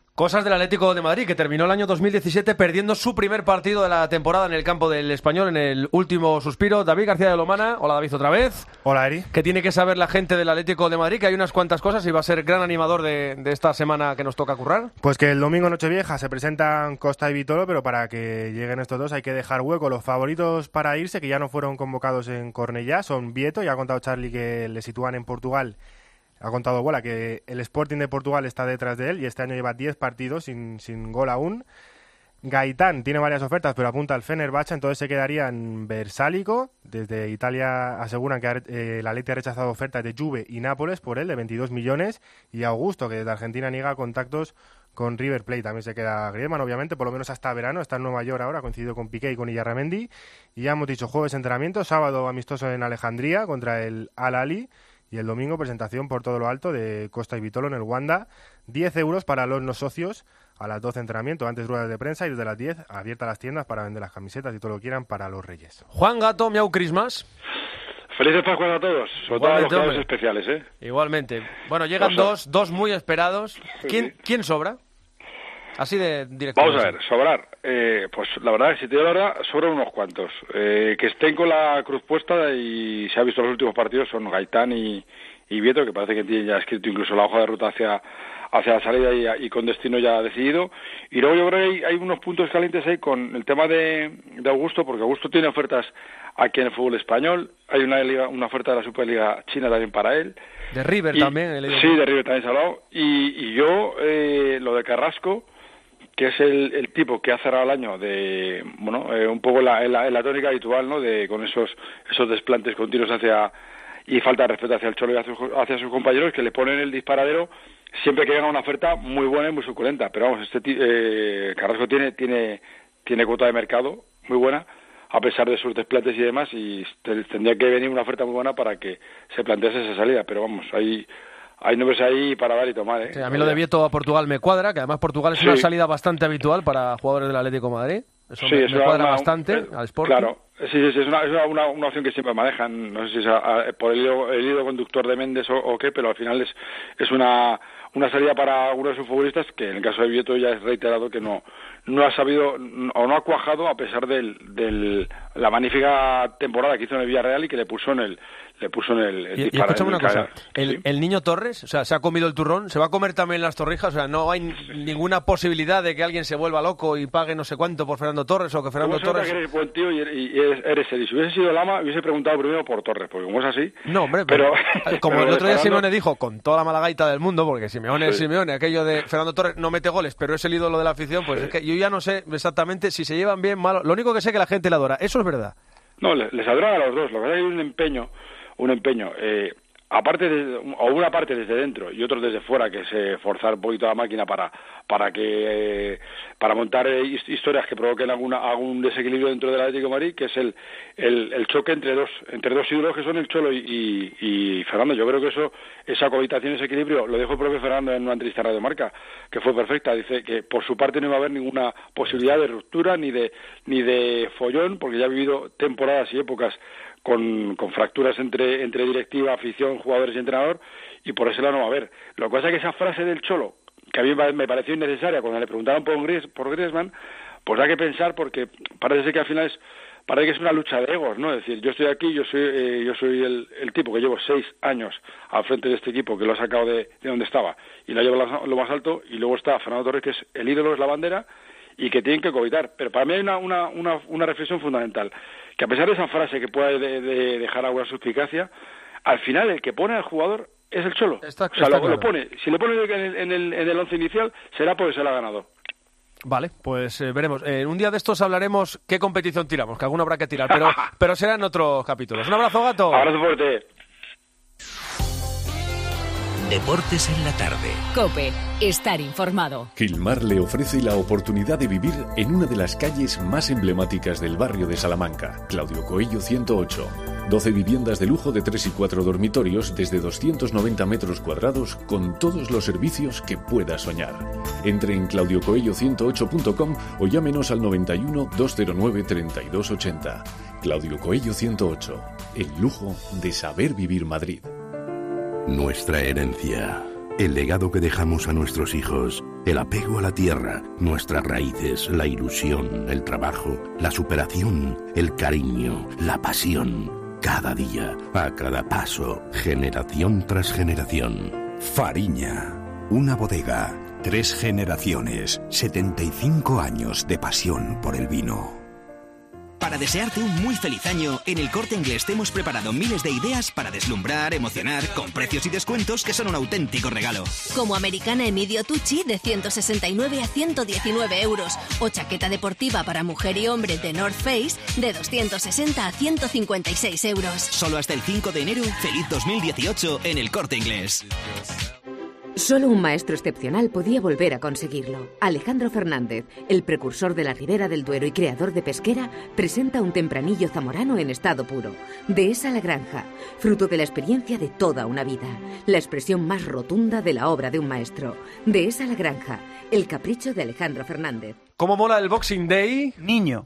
Cosas del Atlético de Madrid, que terminó el año 2017 perdiendo su primer partido de la temporada en el campo del Español, en el último suspiro. David García de Lomana. Hola, David, otra vez. Hola, Eri. ¿Qué tiene que saber la gente del Atlético de Madrid? Que hay unas cuantas cosas y va a ser gran animador de esta semana que nos toca currar. Pues que el domingo Nochevieja se presentan Costa y Vitolo, pero para que lleguen estos dos hay que dejar hueco. Los favoritos para irse, que ya no fueron convocados en Cornellá, son Vieto, ya ha contado Charlie que le sitúan en Portugal. Ha contado Bola que el Sporting de Portugal está detrás de él y este año lleva 10 partidos sin gol aún. Gaitán tiene varias ofertas, pero apunta al Fenerbahce, entonces se quedaría en Versálico. Desde Italia aseguran que la Atleti ha rechazado ofertas de Juve y Nápoles por él, de 22 millones. Y Augusto, que desde Argentina niega contactos con River Plate. También se queda Griezmann, obviamente, por lo menos hasta verano. Está en Nueva York ahora, coincidido con Piqué y con Illarramendi. Y ya hemos dicho, jueves entrenamiento, sábado amistoso en Alejandría contra el Al-Ahly. Y el domingo presentación por todo lo alto de Costa y Vitolo en el Wanda. 10 euros para los no socios, a las 12 entrenamiento, antes ruedas de prensa y desde las 10 abiertas las tiendas para vender las camisetas y todo lo que quieran para los Reyes. Juan Gato, miau Christmas. Felices Pascuas a todos, sobre todo a los jugadores especiales, ¿eh? Igualmente. Bueno, llegan dos muy esperados. ¿Quién sobra? Así de directo. Vamos a ver, sobrar. Pues la verdad, si te digo la verdad, sobran unos cuantos. Que estén con la cruz puesta y se ha visto los últimos partidos son Gaitán y Vieto, que parece que tiene ya escrito incluso la hoja de ruta hacia la salida y con destino ya decidido. Y luego yo creo que hay unos puntos calientes ahí con el tema de Augusto, porque Augusto tiene ofertas aquí en el fútbol español. Hay una oferta de la Superliga China también para él. De River también. Sí, de River también se ha hablado. Y yo, lo de Carrasco, que es el tipo que ha cerrado el año de, un poco en la tónica habitual, ¿no? Con esos desplantes continuos y falta de respeto hacia el Cholo y hacia sus compañeros, que le ponen el disparadero siempre que llega una oferta muy buena y muy suculenta. Pero vamos, Carrasco tiene cuota de mercado muy buena, a pesar de sus desplantes y demás, y tendría que venir una oferta muy buena para que se plantease esa salida. Pero vamos, hay nombres ahí para dar y tomar, ¿eh? Sí, a mí lo de Vieto a Portugal me cuadra, que además Portugal es una salida bastante habitual para jugadores del Atlético de Madrid. Eso me cuadra bastante al Sporting. Claro, sí, es una opción que siempre manejan, no sé si es por el hilo conductor de Méndez o qué, pero al final es una salida para uno de sus futbolistas que en el caso de Vieto ya es reiterado que no ha sabido o no ha cuajado a pesar de la magnífica temporada que hizo en el Villarreal y que le puso en el y escúchame una cosa, el niño Torres, o sea, se ha comido el turrón, se va a comer también las torrijas, o sea, no hay ninguna posibilidad de que alguien se vuelva loco y pague no sé cuánto por Fernando Torres o que Fernando Torres... que eres buen tío y eres serio. Si hubiese sido Lama, hubiese preguntado primero por Torres, porque como es así... No, hombre, pero como el otro día Simeone dijo, con toda la mala gaita del mundo, porque Simeone, aquello de Fernando Torres no mete goles, pero es el ídolo de la afición, pues es que yo ya no sé exactamente si se llevan bien, mal. Lo único que sé es que la gente le adora, eso es verdad. No, les adoran a los dos, lo que pasa es que hay un empeño, una parte desde dentro y otro desde fuera, que es forzar un poquito la máquina para montar historias que provoquen algún desequilibrio dentro del Atlético de Madrid, que es el choque entre dos ídolos que son el Cholo y Fernando. Yo creo que esa cohabitación, ese equilibrio, lo dijo el propio Fernando en una entrevista a Radio Marca, que fue perfecta. Dice que por su parte no iba a haber ninguna posibilidad de ruptura ni de follón, porque ya ha vivido temporadas y épocas con fracturas entre directiva, afición, jugadores y entrenador, y por ese lado no va a haber. Lo que pasa es que esa frase del Cholo, que a mí me pareció innecesaria cuando le preguntaron por Griezmann, pues hay que pensar, porque parece ser que al final parece que es una lucha de egos, ¿no? Es decir, yo estoy aquí, yo soy el tipo que llevo 6 años al frente de este equipo, que lo ha sacado de donde estaba y lo ha llevado lo más alto, y luego está Fernando Torres, que es el ídolo, es la bandera, y que tienen que cohabitar. Pero para mí hay una reflexión fundamental, que a pesar de esa frase que puede dejar alguna suspicacia, al final el que pone al jugador es el Cholo. Lo pone. Si le pone en el once inicial, será porque se lo ha ganado. Vale, pues veremos. Un día de estos hablaremos qué competición tiramos, que alguno habrá que tirar, pero será en otros capítulos. Un abrazo, Gato. Abrazo fuerte. Deportes en la tarde. COPE. Estar informado. Gilmar le ofrece la oportunidad de vivir en una de las calles más emblemáticas del barrio de Salamanca, Claudio Coello 108. 12 viviendas de lujo de 3 y 4 dormitorios desde 290 metros cuadrados con todos los servicios que pueda soñar. Entre en claudiocoello108.com o llámenos al 91 209 3280. Claudio Coello 108. El lujo de saber vivir Madrid. Nuestra herencia, El legado que dejamos a nuestros hijos, el apego a la tierra, nuestras raíces, la ilusión, el trabajo, la superación, el cariño, la pasión. Cada día, a cada paso, generación tras generación. Fariña, una bodega, 3 generaciones, 75 años de pasión por el vino. Para desearte un muy feliz año, en El Corte Inglés te hemos preparado miles de ideas para deslumbrar, emocionar, con precios y descuentos que son un auténtico regalo. Como americana Emidio Tucci de 169 a 119 euros o chaqueta deportiva para mujer y hombre de North Face de 260 a 156 euros. Solo hasta el 5 de enero, feliz 2018 en El Corte Inglés. Solo un maestro excepcional podía volver a conseguirlo. Alejandro Fernández, el precursor de la Ribera del Duero y creador de Pesquera, presenta un tempranillo zamorano en estado puro. Dehesa la Granja, fruto de la experiencia de toda una vida. La expresión más rotunda de la obra de un maestro. Dehesa la Granja, el capricho de Alejandro Fernández. ¿Cómo mola el Boxing Day? Niño.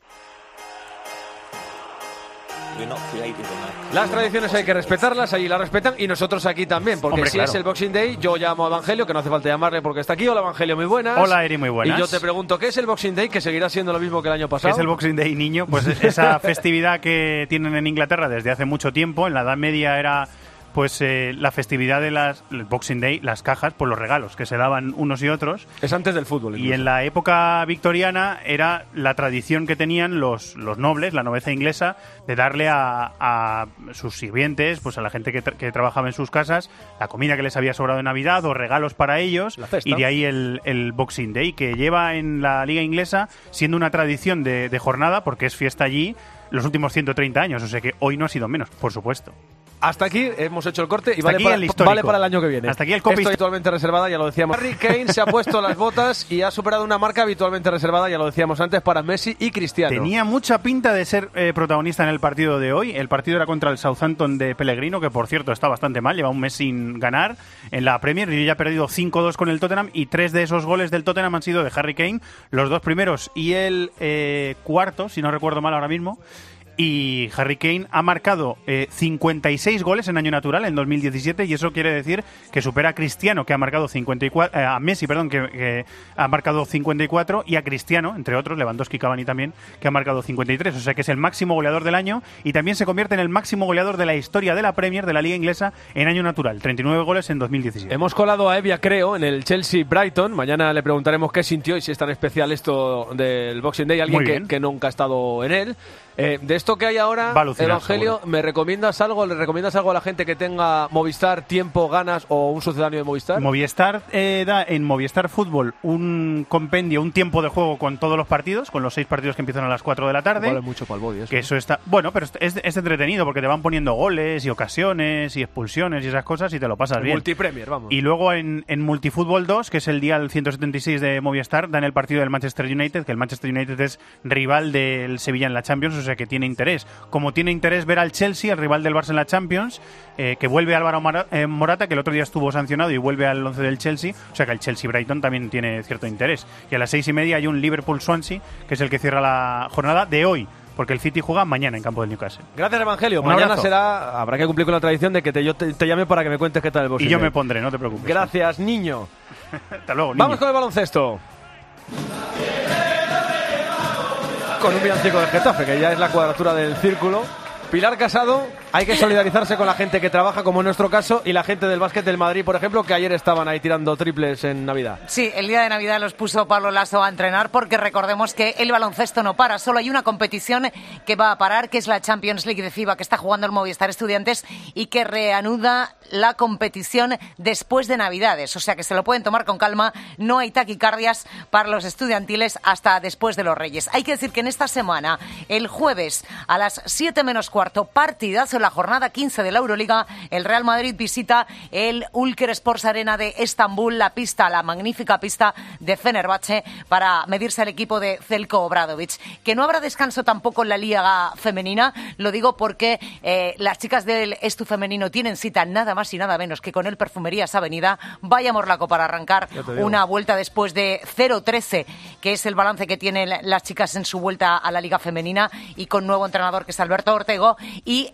Las tradiciones hay que respetarlas, allí las respetan y nosotros aquí también, porque Hombre, si claro. es el Boxing Day, yo llamo a Evangelio, que no hace falta llamarle porque está aquí. Hola Evangelio, muy buenas. Hola Eri, muy buenas. Y yo te pregunto, ¿qué es el Boxing Day? Que seguirá siendo lo mismo que el año pasado. ¿Qué es el Boxing Day, niño? Pues esa festividad que tienen en Inglaterra desde hace mucho tiempo. En la Edad Media era pues la festividad de el Boxing Day, las cajas, pues los regalos que se daban unos y otros. Es antes del fútbol. Y en la época victoriana era la tradición que tenían los nobles, la nobleza inglesa, de darle a sus sirvientes, pues a la gente que trabajaba en sus casas, la comida que les había sobrado de Navidad o regalos para ellos. La cesta. Y de ahí el Boxing Day, que lleva en la liga inglesa siendo una tradición de jornada, porque es fiesta allí los últimos 130 años. O sea que hoy no ha sido menos, por supuesto. Hasta aquí hemos hecho el corte y Hasta vale para el año que viene. Hasta aquí el copy. Esto habitualmente reservada, ya lo decíamos. Harry Kane se ha puesto las botas y ha superado una marca habitualmente reservada, ya lo decíamos antes, para Messi y Cristiano. Tenía mucha pinta de ser protagonista en el partido de hoy. El partido era contra el Southampton de Pellegrino, que por cierto está bastante mal, lleva un mes sin ganar en la Premier y ya ha perdido 5-2 con el Tottenham y 3 de esos goles del Tottenham han sido de Harry Kane, los 2 primeros y el cuarto, si no recuerdo mal ahora mismo. Y Harry Kane ha marcado 56 goles en año natural en 2017 y eso quiere decir que supera a Cristiano, que ha marcado 54, a Messi, perdón, que ha marcado 54 y a Cristiano, entre otros, Lewandowski y Cavani también, que ha marcado 53. O sea que es el máximo goleador del año y también se convierte en el máximo goleador de la historia de la Premier, de la Liga Inglesa, en año natural. 39 goles en 2017. Hemos colado a Evia, creo, en el Chelsea-Brighton. Mañana le preguntaremos qué sintió y si es tan especial esto del Boxing Day. Alguien que nunca ha estado en él. De esto que hay ahora, Evangelio, seguro. ¿me recomiendas algo? ¿Le recomiendas algo a la gente que tenga Movistar, tiempo, ganas o un sucedáneo de Movistar? Movistar da en Movistar Fútbol un compendio, un tiempo de juego con todos los partidos, con los 6 partidos que empiezan a las 4 de la tarde. Vale mucho para el body eso. Que eso está... Bueno, pero es entretenido porque te van poniendo goles y ocasiones y expulsiones y esas cosas y te lo pasas bien. Multipremier, vamos. Y luego en Multifútbol 2, que es el día 176 de Movistar, dan el partido del Manchester United, que el Manchester United es rival del Sevilla en la Champions, o sea que tiene interés. Como tiene interés ver al Chelsea, el rival del Barça en la Champions, que vuelve Álvaro Morata, que el otro día estuvo sancionado y vuelve al 11 del Chelsea, o sea que el Chelsea-Brighton también tiene cierto interés. Y a las 6:30 hay un Liverpool-Swansea, que es el que cierra la jornada de hoy, porque el City juega mañana en campo del Newcastle. Gracias, Evangelio. Un Mañana abrazo. habrá que cumplir con la tradición de que yo te llame para que me cuentes qué tal el Boxing Y yo Day. me pondré, no te preocupes. Gracias, niño. Hasta luego, niño. Vamos con el baloncesto. Con un villancico del Getafe, que ya es la cuadratura del círculo. Pilar Casado, hay que solidarizarse con la gente que trabaja, como en nuestro caso, y la gente del básquet del Madrid, por ejemplo, que ayer estaban ahí tirando triples en Navidad. Sí, el día de Navidad los puso Pablo Lasso a entrenar porque recordemos que el baloncesto no para, solo hay una competición que va a parar, que es la Champions League de FIBA, que está jugando el Movistar Estudiantes y que reanuda la competición después de Navidades, o sea que se lo pueden tomar con calma, no hay taquicardias para los estudiantiles hasta después de los Reyes. Hay que decir que en esta semana, el jueves a las 7 menos cuarto, partidazo en la jornada 15 de la Euroliga, el Real Madrid visita el Ülker Sports Arena de Estambul, la magnífica pista de Fenerbahce, para medirse al equipo de Zeljko Obradovic. Que no habrá descanso tampoco en la liga femenina, lo digo porque las chicas del Estu femenino tienen cita nada más y nada menos que con el Perfumerías Avenida. Vaya morlaco para arrancar una vuelta después de 0-13, que es el balance que tienen las chicas en su vuelta a la liga femenina, y con nuevo entrenador que es Alberto Ortego, y el que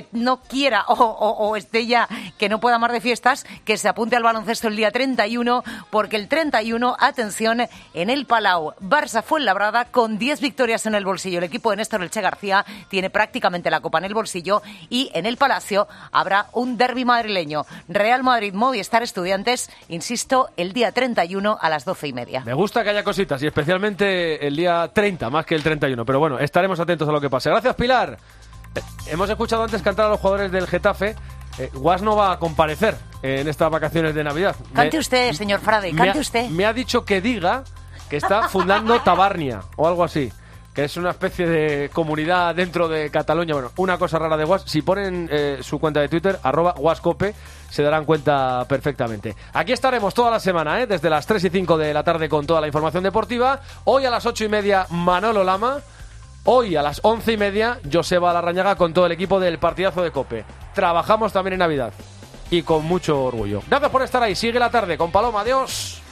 no quiera o esté ya que no pueda más de fiestas, que se apunte al baloncesto el día 31, porque el 31, atención, en el Palau, Barça Fuenlabrada con 10 victorias en el bolsillo. El equipo de Néstor Elche García tiene prácticamente la copa en el bolsillo y en el Palacio habrá un derbi madrileño. Real Madrid Movistar Estudiantes, insisto, el día 31 a las 12:30. Me gusta que haya cositas y especialmente el día 30 más que el 31, pero bueno, estaremos atentos a lo que pase. Gracias, Pilar. Hemos escuchado antes cantar a los jugadores del Getafe. Guas no va a comparecer en estas vacaciones de Navidad. Cante usted, señor Frade, cante usted. Me ha dicho que diga que está fundando Tabarnia o algo así, que es una especie de comunidad dentro de Cataluña. Bueno, una cosa rara de Guas. Si ponen su cuenta de Twitter, @guascope, se darán cuenta perfectamente. Aquí estaremos toda la semana, desde las 3 y 5 de la tarde con toda la información deportiva. Hoy a las 8:30, Manolo Lama. Hoy a las 11:30, Joseba Larrañaga con todo el equipo del partidazo de COPE. Trabajamos también en Navidad y con mucho orgullo. Gracias por estar ahí. Sigue la tarde con Paloma. Adiós.